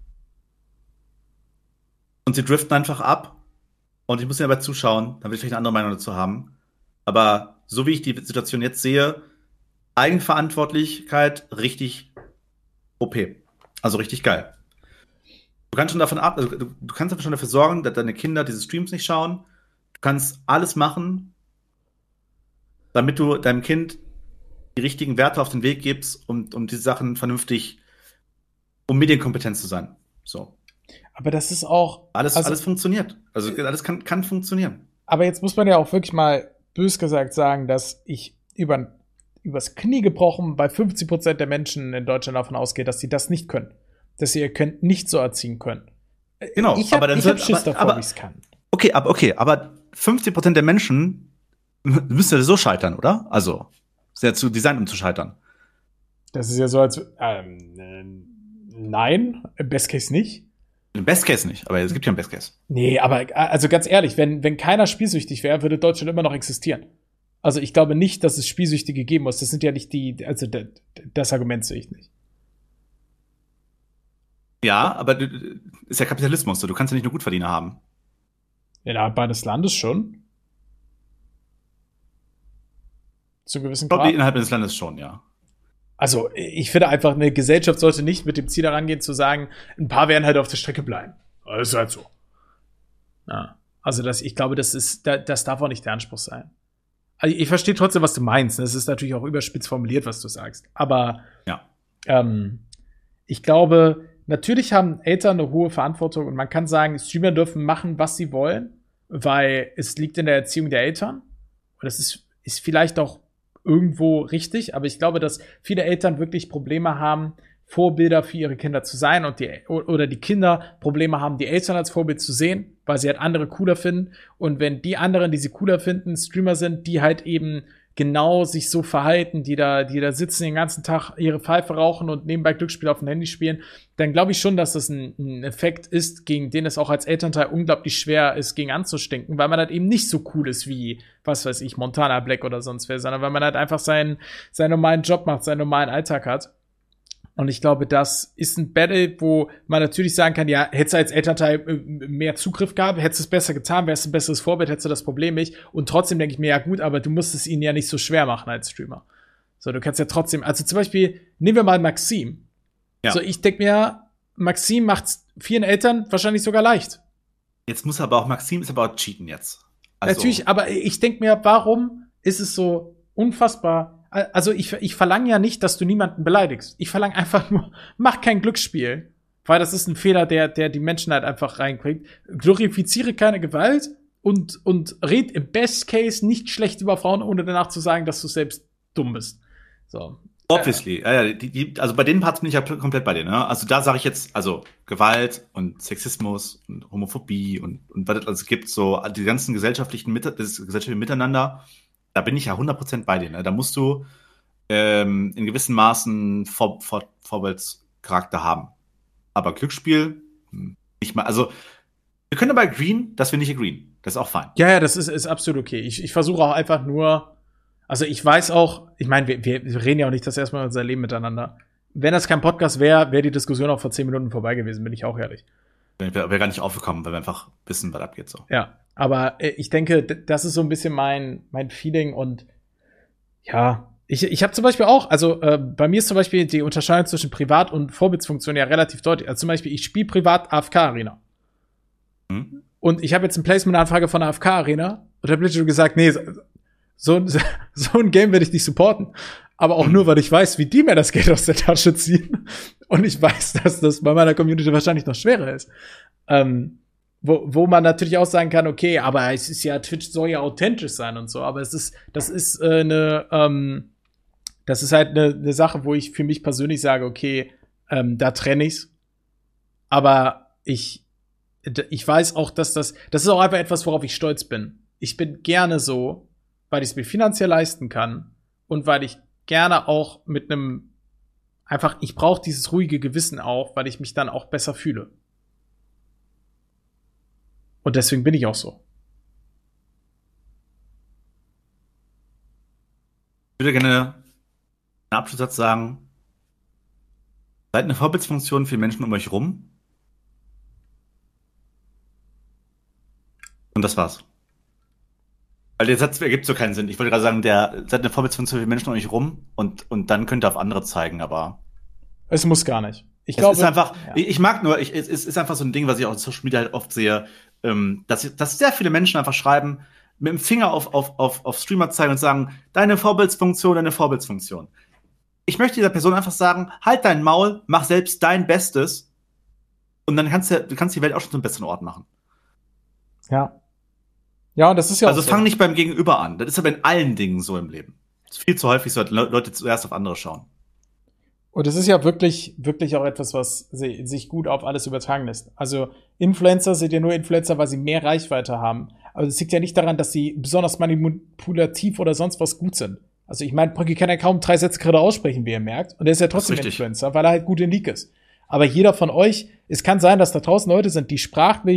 und sie driften einfach ab und ich muss ihnen dabei zuschauen, dann will ich vielleicht eine andere Meinung dazu haben. Aber so wie ich die Situation jetzt sehe, Eigenverantwortlichkeit richtig OP. Also richtig geil. Du kannst schon du kannst einfach schon dafür sorgen, dass deine Kinder diese Streams nicht schauen. Du kannst alles machen, damit du deinem Kind die richtigen Werte auf den Weg gibst, um diese Sachen vernünftig, um medienkompetent zu sein. So. Aber das ist auch alles funktioniert. Also alles kann funktionieren. Aber jetzt muss man ja auch wirklich mal bös gesagt sagen, dass ich übers Knie gebrochen bei 50% der Menschen in Deutschland davon ausgehe, dass sie das nicht können. Dass sie ihr Kind nicht so erziehen können. Genau, ich hab Schiss davor, wie ich es kann. Okay, aber 50% der Menschen müsste so scheitern, oder? Also, ist ja zu designt, um zu scheitern. Das ist ja so, als nein, im Best Case nicht. Im Best Case nicht, aber es gibt ja einen Best Case. Nee, aber also ganz ehrlich, wenn keiner spielsüchtig wäre, würde Deutschland immer noch existieren. Also ich glaube nicht, dass es Spielsüchtige geben muss. Das sind ja nicht also das Argument sehe ich nicht. Ja, aber ist ja Kapitalismus, so. Du kannst ja nicht nur Gutverdiener haben. Innerhalb eines Landes schon. Zu gewissen Ich glaube, Grad. innerhalb des Landes schon, ja. Also, ich finde einfach, eine Gesellschaft sollte nicht mit dem Ziel herangehen, zu sagen, ein paar werden halt auf der Strecke bleiben. Das ist halt so. Ja. Also, ich glaube, das darf auch nicht der Anspruch sein. Also, ich verstehe trotzdem, was du meinst. Es ist natürlich auch überspitzt formuliert, was du sagst. Aber ja. Ich glaube, natürlich haben Eltern eine hohe Verantwortung und man kann sagen, Streamer dürfen machen, was sie wollen, weil es liegt in der Erziehung der Eltern. Und das ist vielleicht auch irgendwo richtig, aber ich glaube, dass viele Eltern wirklich Probleme haben, Vorbilder für ihre Kinder zu sein und die Kinder Probleme haben, die Eltern als Vorbild zu sehen, weil sie halt andere cooler finden. Und wenn die anderen, die sie cooler finden, Streamer sind, die halt eben genau sich so verhalten, die da sitzen den ganzen Tag ihre Pfeife rauchen und nebenbei Glücksspiele auf dem Handy spielen, dann glaube ich schon, dass das ein Effekt ist, gegen den es auch als Elternteil unglaublich schwer ist, gegen anzustinken, weil man halt eben nicht so cool ist wie, was weiß ich, Montana Black oder sonst wer, sondern weil man halt einfach seinen normalen Job macht, seinen normalen Alltag hat. Und ich glaube, das ist ein Battle, wo man natürlich sagen kann, ja, hättest du als Elternteil mehr Zugriff gehabt, hättest du es besser getan, wärst du ein besseres Vorbild, hättest du das Problem nicht. Und trotzdem denke ich mir, ja gut, aber du musst es ihnen ja nicht so schwer machen als Streamer. So, du kannst ja trotzdem, also zum Beispiel, nehmen wir mal Maxim. Ja. So, ich denke mir, Maxim macht's vielen Eltern wahrscheinlich sogar leicht. Jetzt muss aber auch, Maxim ist aber auch cheaten jetzt. Also. Natürlich, aber ich denke mir, warum ist es so unfassbar. Also ich verlange ja nicht, dass du niemanden beleidigst. Ich verlange einfach nur, mach kein Glücksspiel. Weil das ist ein Fehler, der die Menschen halt einfach reinkriegt. Glorifiziere keine Gewalt und red im Best Case nicht schlecht über Frauen, ohne danach zu sagen, dass du selbst dumm bist. So. Obviously. Also bei den Parts bin ich ja komplett bei dir, ne? Also da sage ich jetzt, also Gewalt und Sexismus und Homophobie und was es alles gibt, so die ganzen gesellschaftlichen Miteinander, da bin ich ja 100% bei dir. Ne? Da musst du in gewissen Maßen Vorbildscharakter haben. Aber Glücksspiel, nicht mal. Also, wir können aber agreeen, dass wir nicht agreeen. Das ist auch fein. Ja, das ist absolut okay. Ich versuche auch einfach nur, also ich weiß auch, ich meine, wir reden ja auch nicht das erste Mal unser Leben miteinander. Wenn das kein Podcast wäre die Diskussion auch vor 10 Minuten vorbei gewesen, bin ich auch ehrlich. Wäre gar nicht aufgekommen, weil wir einfach wissen, was abgeht so. Ja. Aber ich denke, das ist so ein bisschen mein Feeling und ja, ich habe zum Beispiel auch, also bei mir ist zum Beispiel die Unterscheidung zwischen Privat- und Vorbildsfunktion ja relativ deutlich. Also zum Beispiel, ich spiele privat AFK-Arena. Und ich habe jetzt eine Placement-Anfrage von der AFK-Arena und habe literally gesagt, nee, so ein Game werde ich nicht supporten. Aber auch nur, weil ich weiß, wie die mir das Geld aus der Tasche ziehen. Und ich weiß, dass das bei meiner Community wahrscheinlich noch schwerer ist. Wo man natürlich auch sagen kann, okay, aber es ist ja, Twitch soll ja authentisch sein und so, aber das ist halt eine Sache, wo ich für mich persönlich sage, okay, da trenne ich's. Aber ich weiß auch, dass das ist auch einfach etwas, worauf ich stolz bin. Ich bin gerne so, weil ich es mir finanziell leisten kann und weil ich gerne auch mit einem einfach, ich brauche dieses ruhige Gewissen auch, weil ich mich dann auch besser fühle. Und deswegen bin ich auch so. Ich würde gerne einen Abschlusssatz sagen. Seid eine Vorbildsfunktion für die Menschen um euch rum. Und das war's. Weil der Satz ergibt so keinen Sinn. Ich wollte gerade sagen, seid eine Vorbildsfunktion für die Menschen um euch rum und dann könnt ihr auf andere zeigen, aber es muss gar nicht. Ich glaube, es ist einfach, ja. Ich mag nur, es ist einfach so ein Ding, was ich auch in Social Media halt oft sehe, dass sehr viele Menschen einfach schreiben, mit dem Finger auf Streamer zeigen und sagen, deine Vorbildsfunktion. Ich möchte dieser Person einfach sagen, halt dein Maul, mach selbst dein Bestes und dann kannst du die Welt auch schon zum besseren Ort machen. Ja. Ja, das ist ja also fang nicht beim Gegenüber an. Das ist aber in allen Dingen so im Leben. Es ist viel zu häufig so, dass Leute zuerst auf andere schauen. Und es ist ja wirklich, wirklich auch etwas, was sich gut auf alles übertragen lässt. Also Influencer sind ja nur Influencer, weil sie mehr Reichweite haben. Aber es liegt ja nicht daran, dass sie besonders manipulativ oder sonst was gut sind. Also ich meine, Brücke kann ja kaum 3 Sätze gerade aussprechen, wie ihr merkt. Und er ist ja trotzdem Influencer, weil er halt gut in League ist. Aber jeder von euch, es kann sein, dass da draußen Leute sind, die sprachlich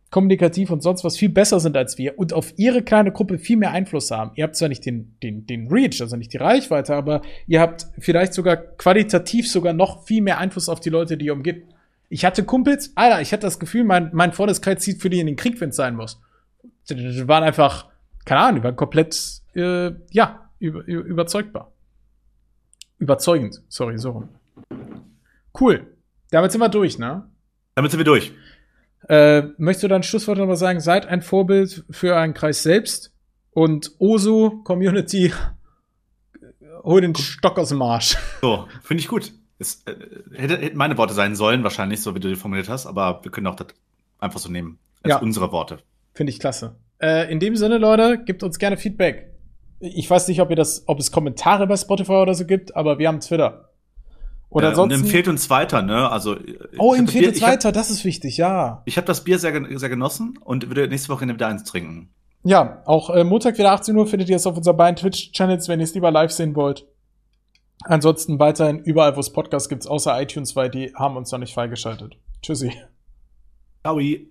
kommunikativ und sonst was viel besser sind als wir und auf ihre kleine Gruppe viel mehr Einfluss haben. Ihr habt zwar nicht den Reach, also nicht die Reichweite, aber ihr habt vielleicht sogar qualitativ sogar noch viel mehr Einfluss auf die Leute, die ihr umgibt. Ich hatte Kumpels, Alter, ich hatte das Gefühl, mein Freundeskreis zieht für die in den Krieg, wenn es sein muss. Die waren einfach, keine Ahnung, die waren komplett, überzeugbar. Überzeugend, sorry, so rum. Cool. Damit sind wir durch, ne? Damit sind wir durch. Möchtest du dein Schlusswort nochmal sagen? Seid ein Vorbild für einen Kreis selbst und Osu Community, hol den Stock aus dem Arsch. So, finde ich gut. Es hätten meine Worte sein sollen, wahrscheinlich, so wie du die formuliert hast, aber wir können auch das einfach so nehmen, als unsere Worte. Finde ich klasse. In dem Sinne, Leute, gebt uns gerne Feedback. Ich weiß nicht, ob es Kommentare bei Spotify oder so gibt, aber wir haben Twitter. Und ansonsten und empfehlt uns weiter, ne? Also empfehlt uns weiter, das ist wichtig, ja. Ich habe das Bier sehr, sehr genossen und würde nächste Woche wieder eins trinken. Ja, auch Montag wieder 18 Uhr findet ihr es auf unseren beiden Twitch-Channels, wenn ihr es lieber live sehen wollt. Ansonsten weiterhin überall, wo es Podcasts gibt, außer iTunes, weil die haben uns noch nicht freigeschaltet. Tschüssi. Ciao.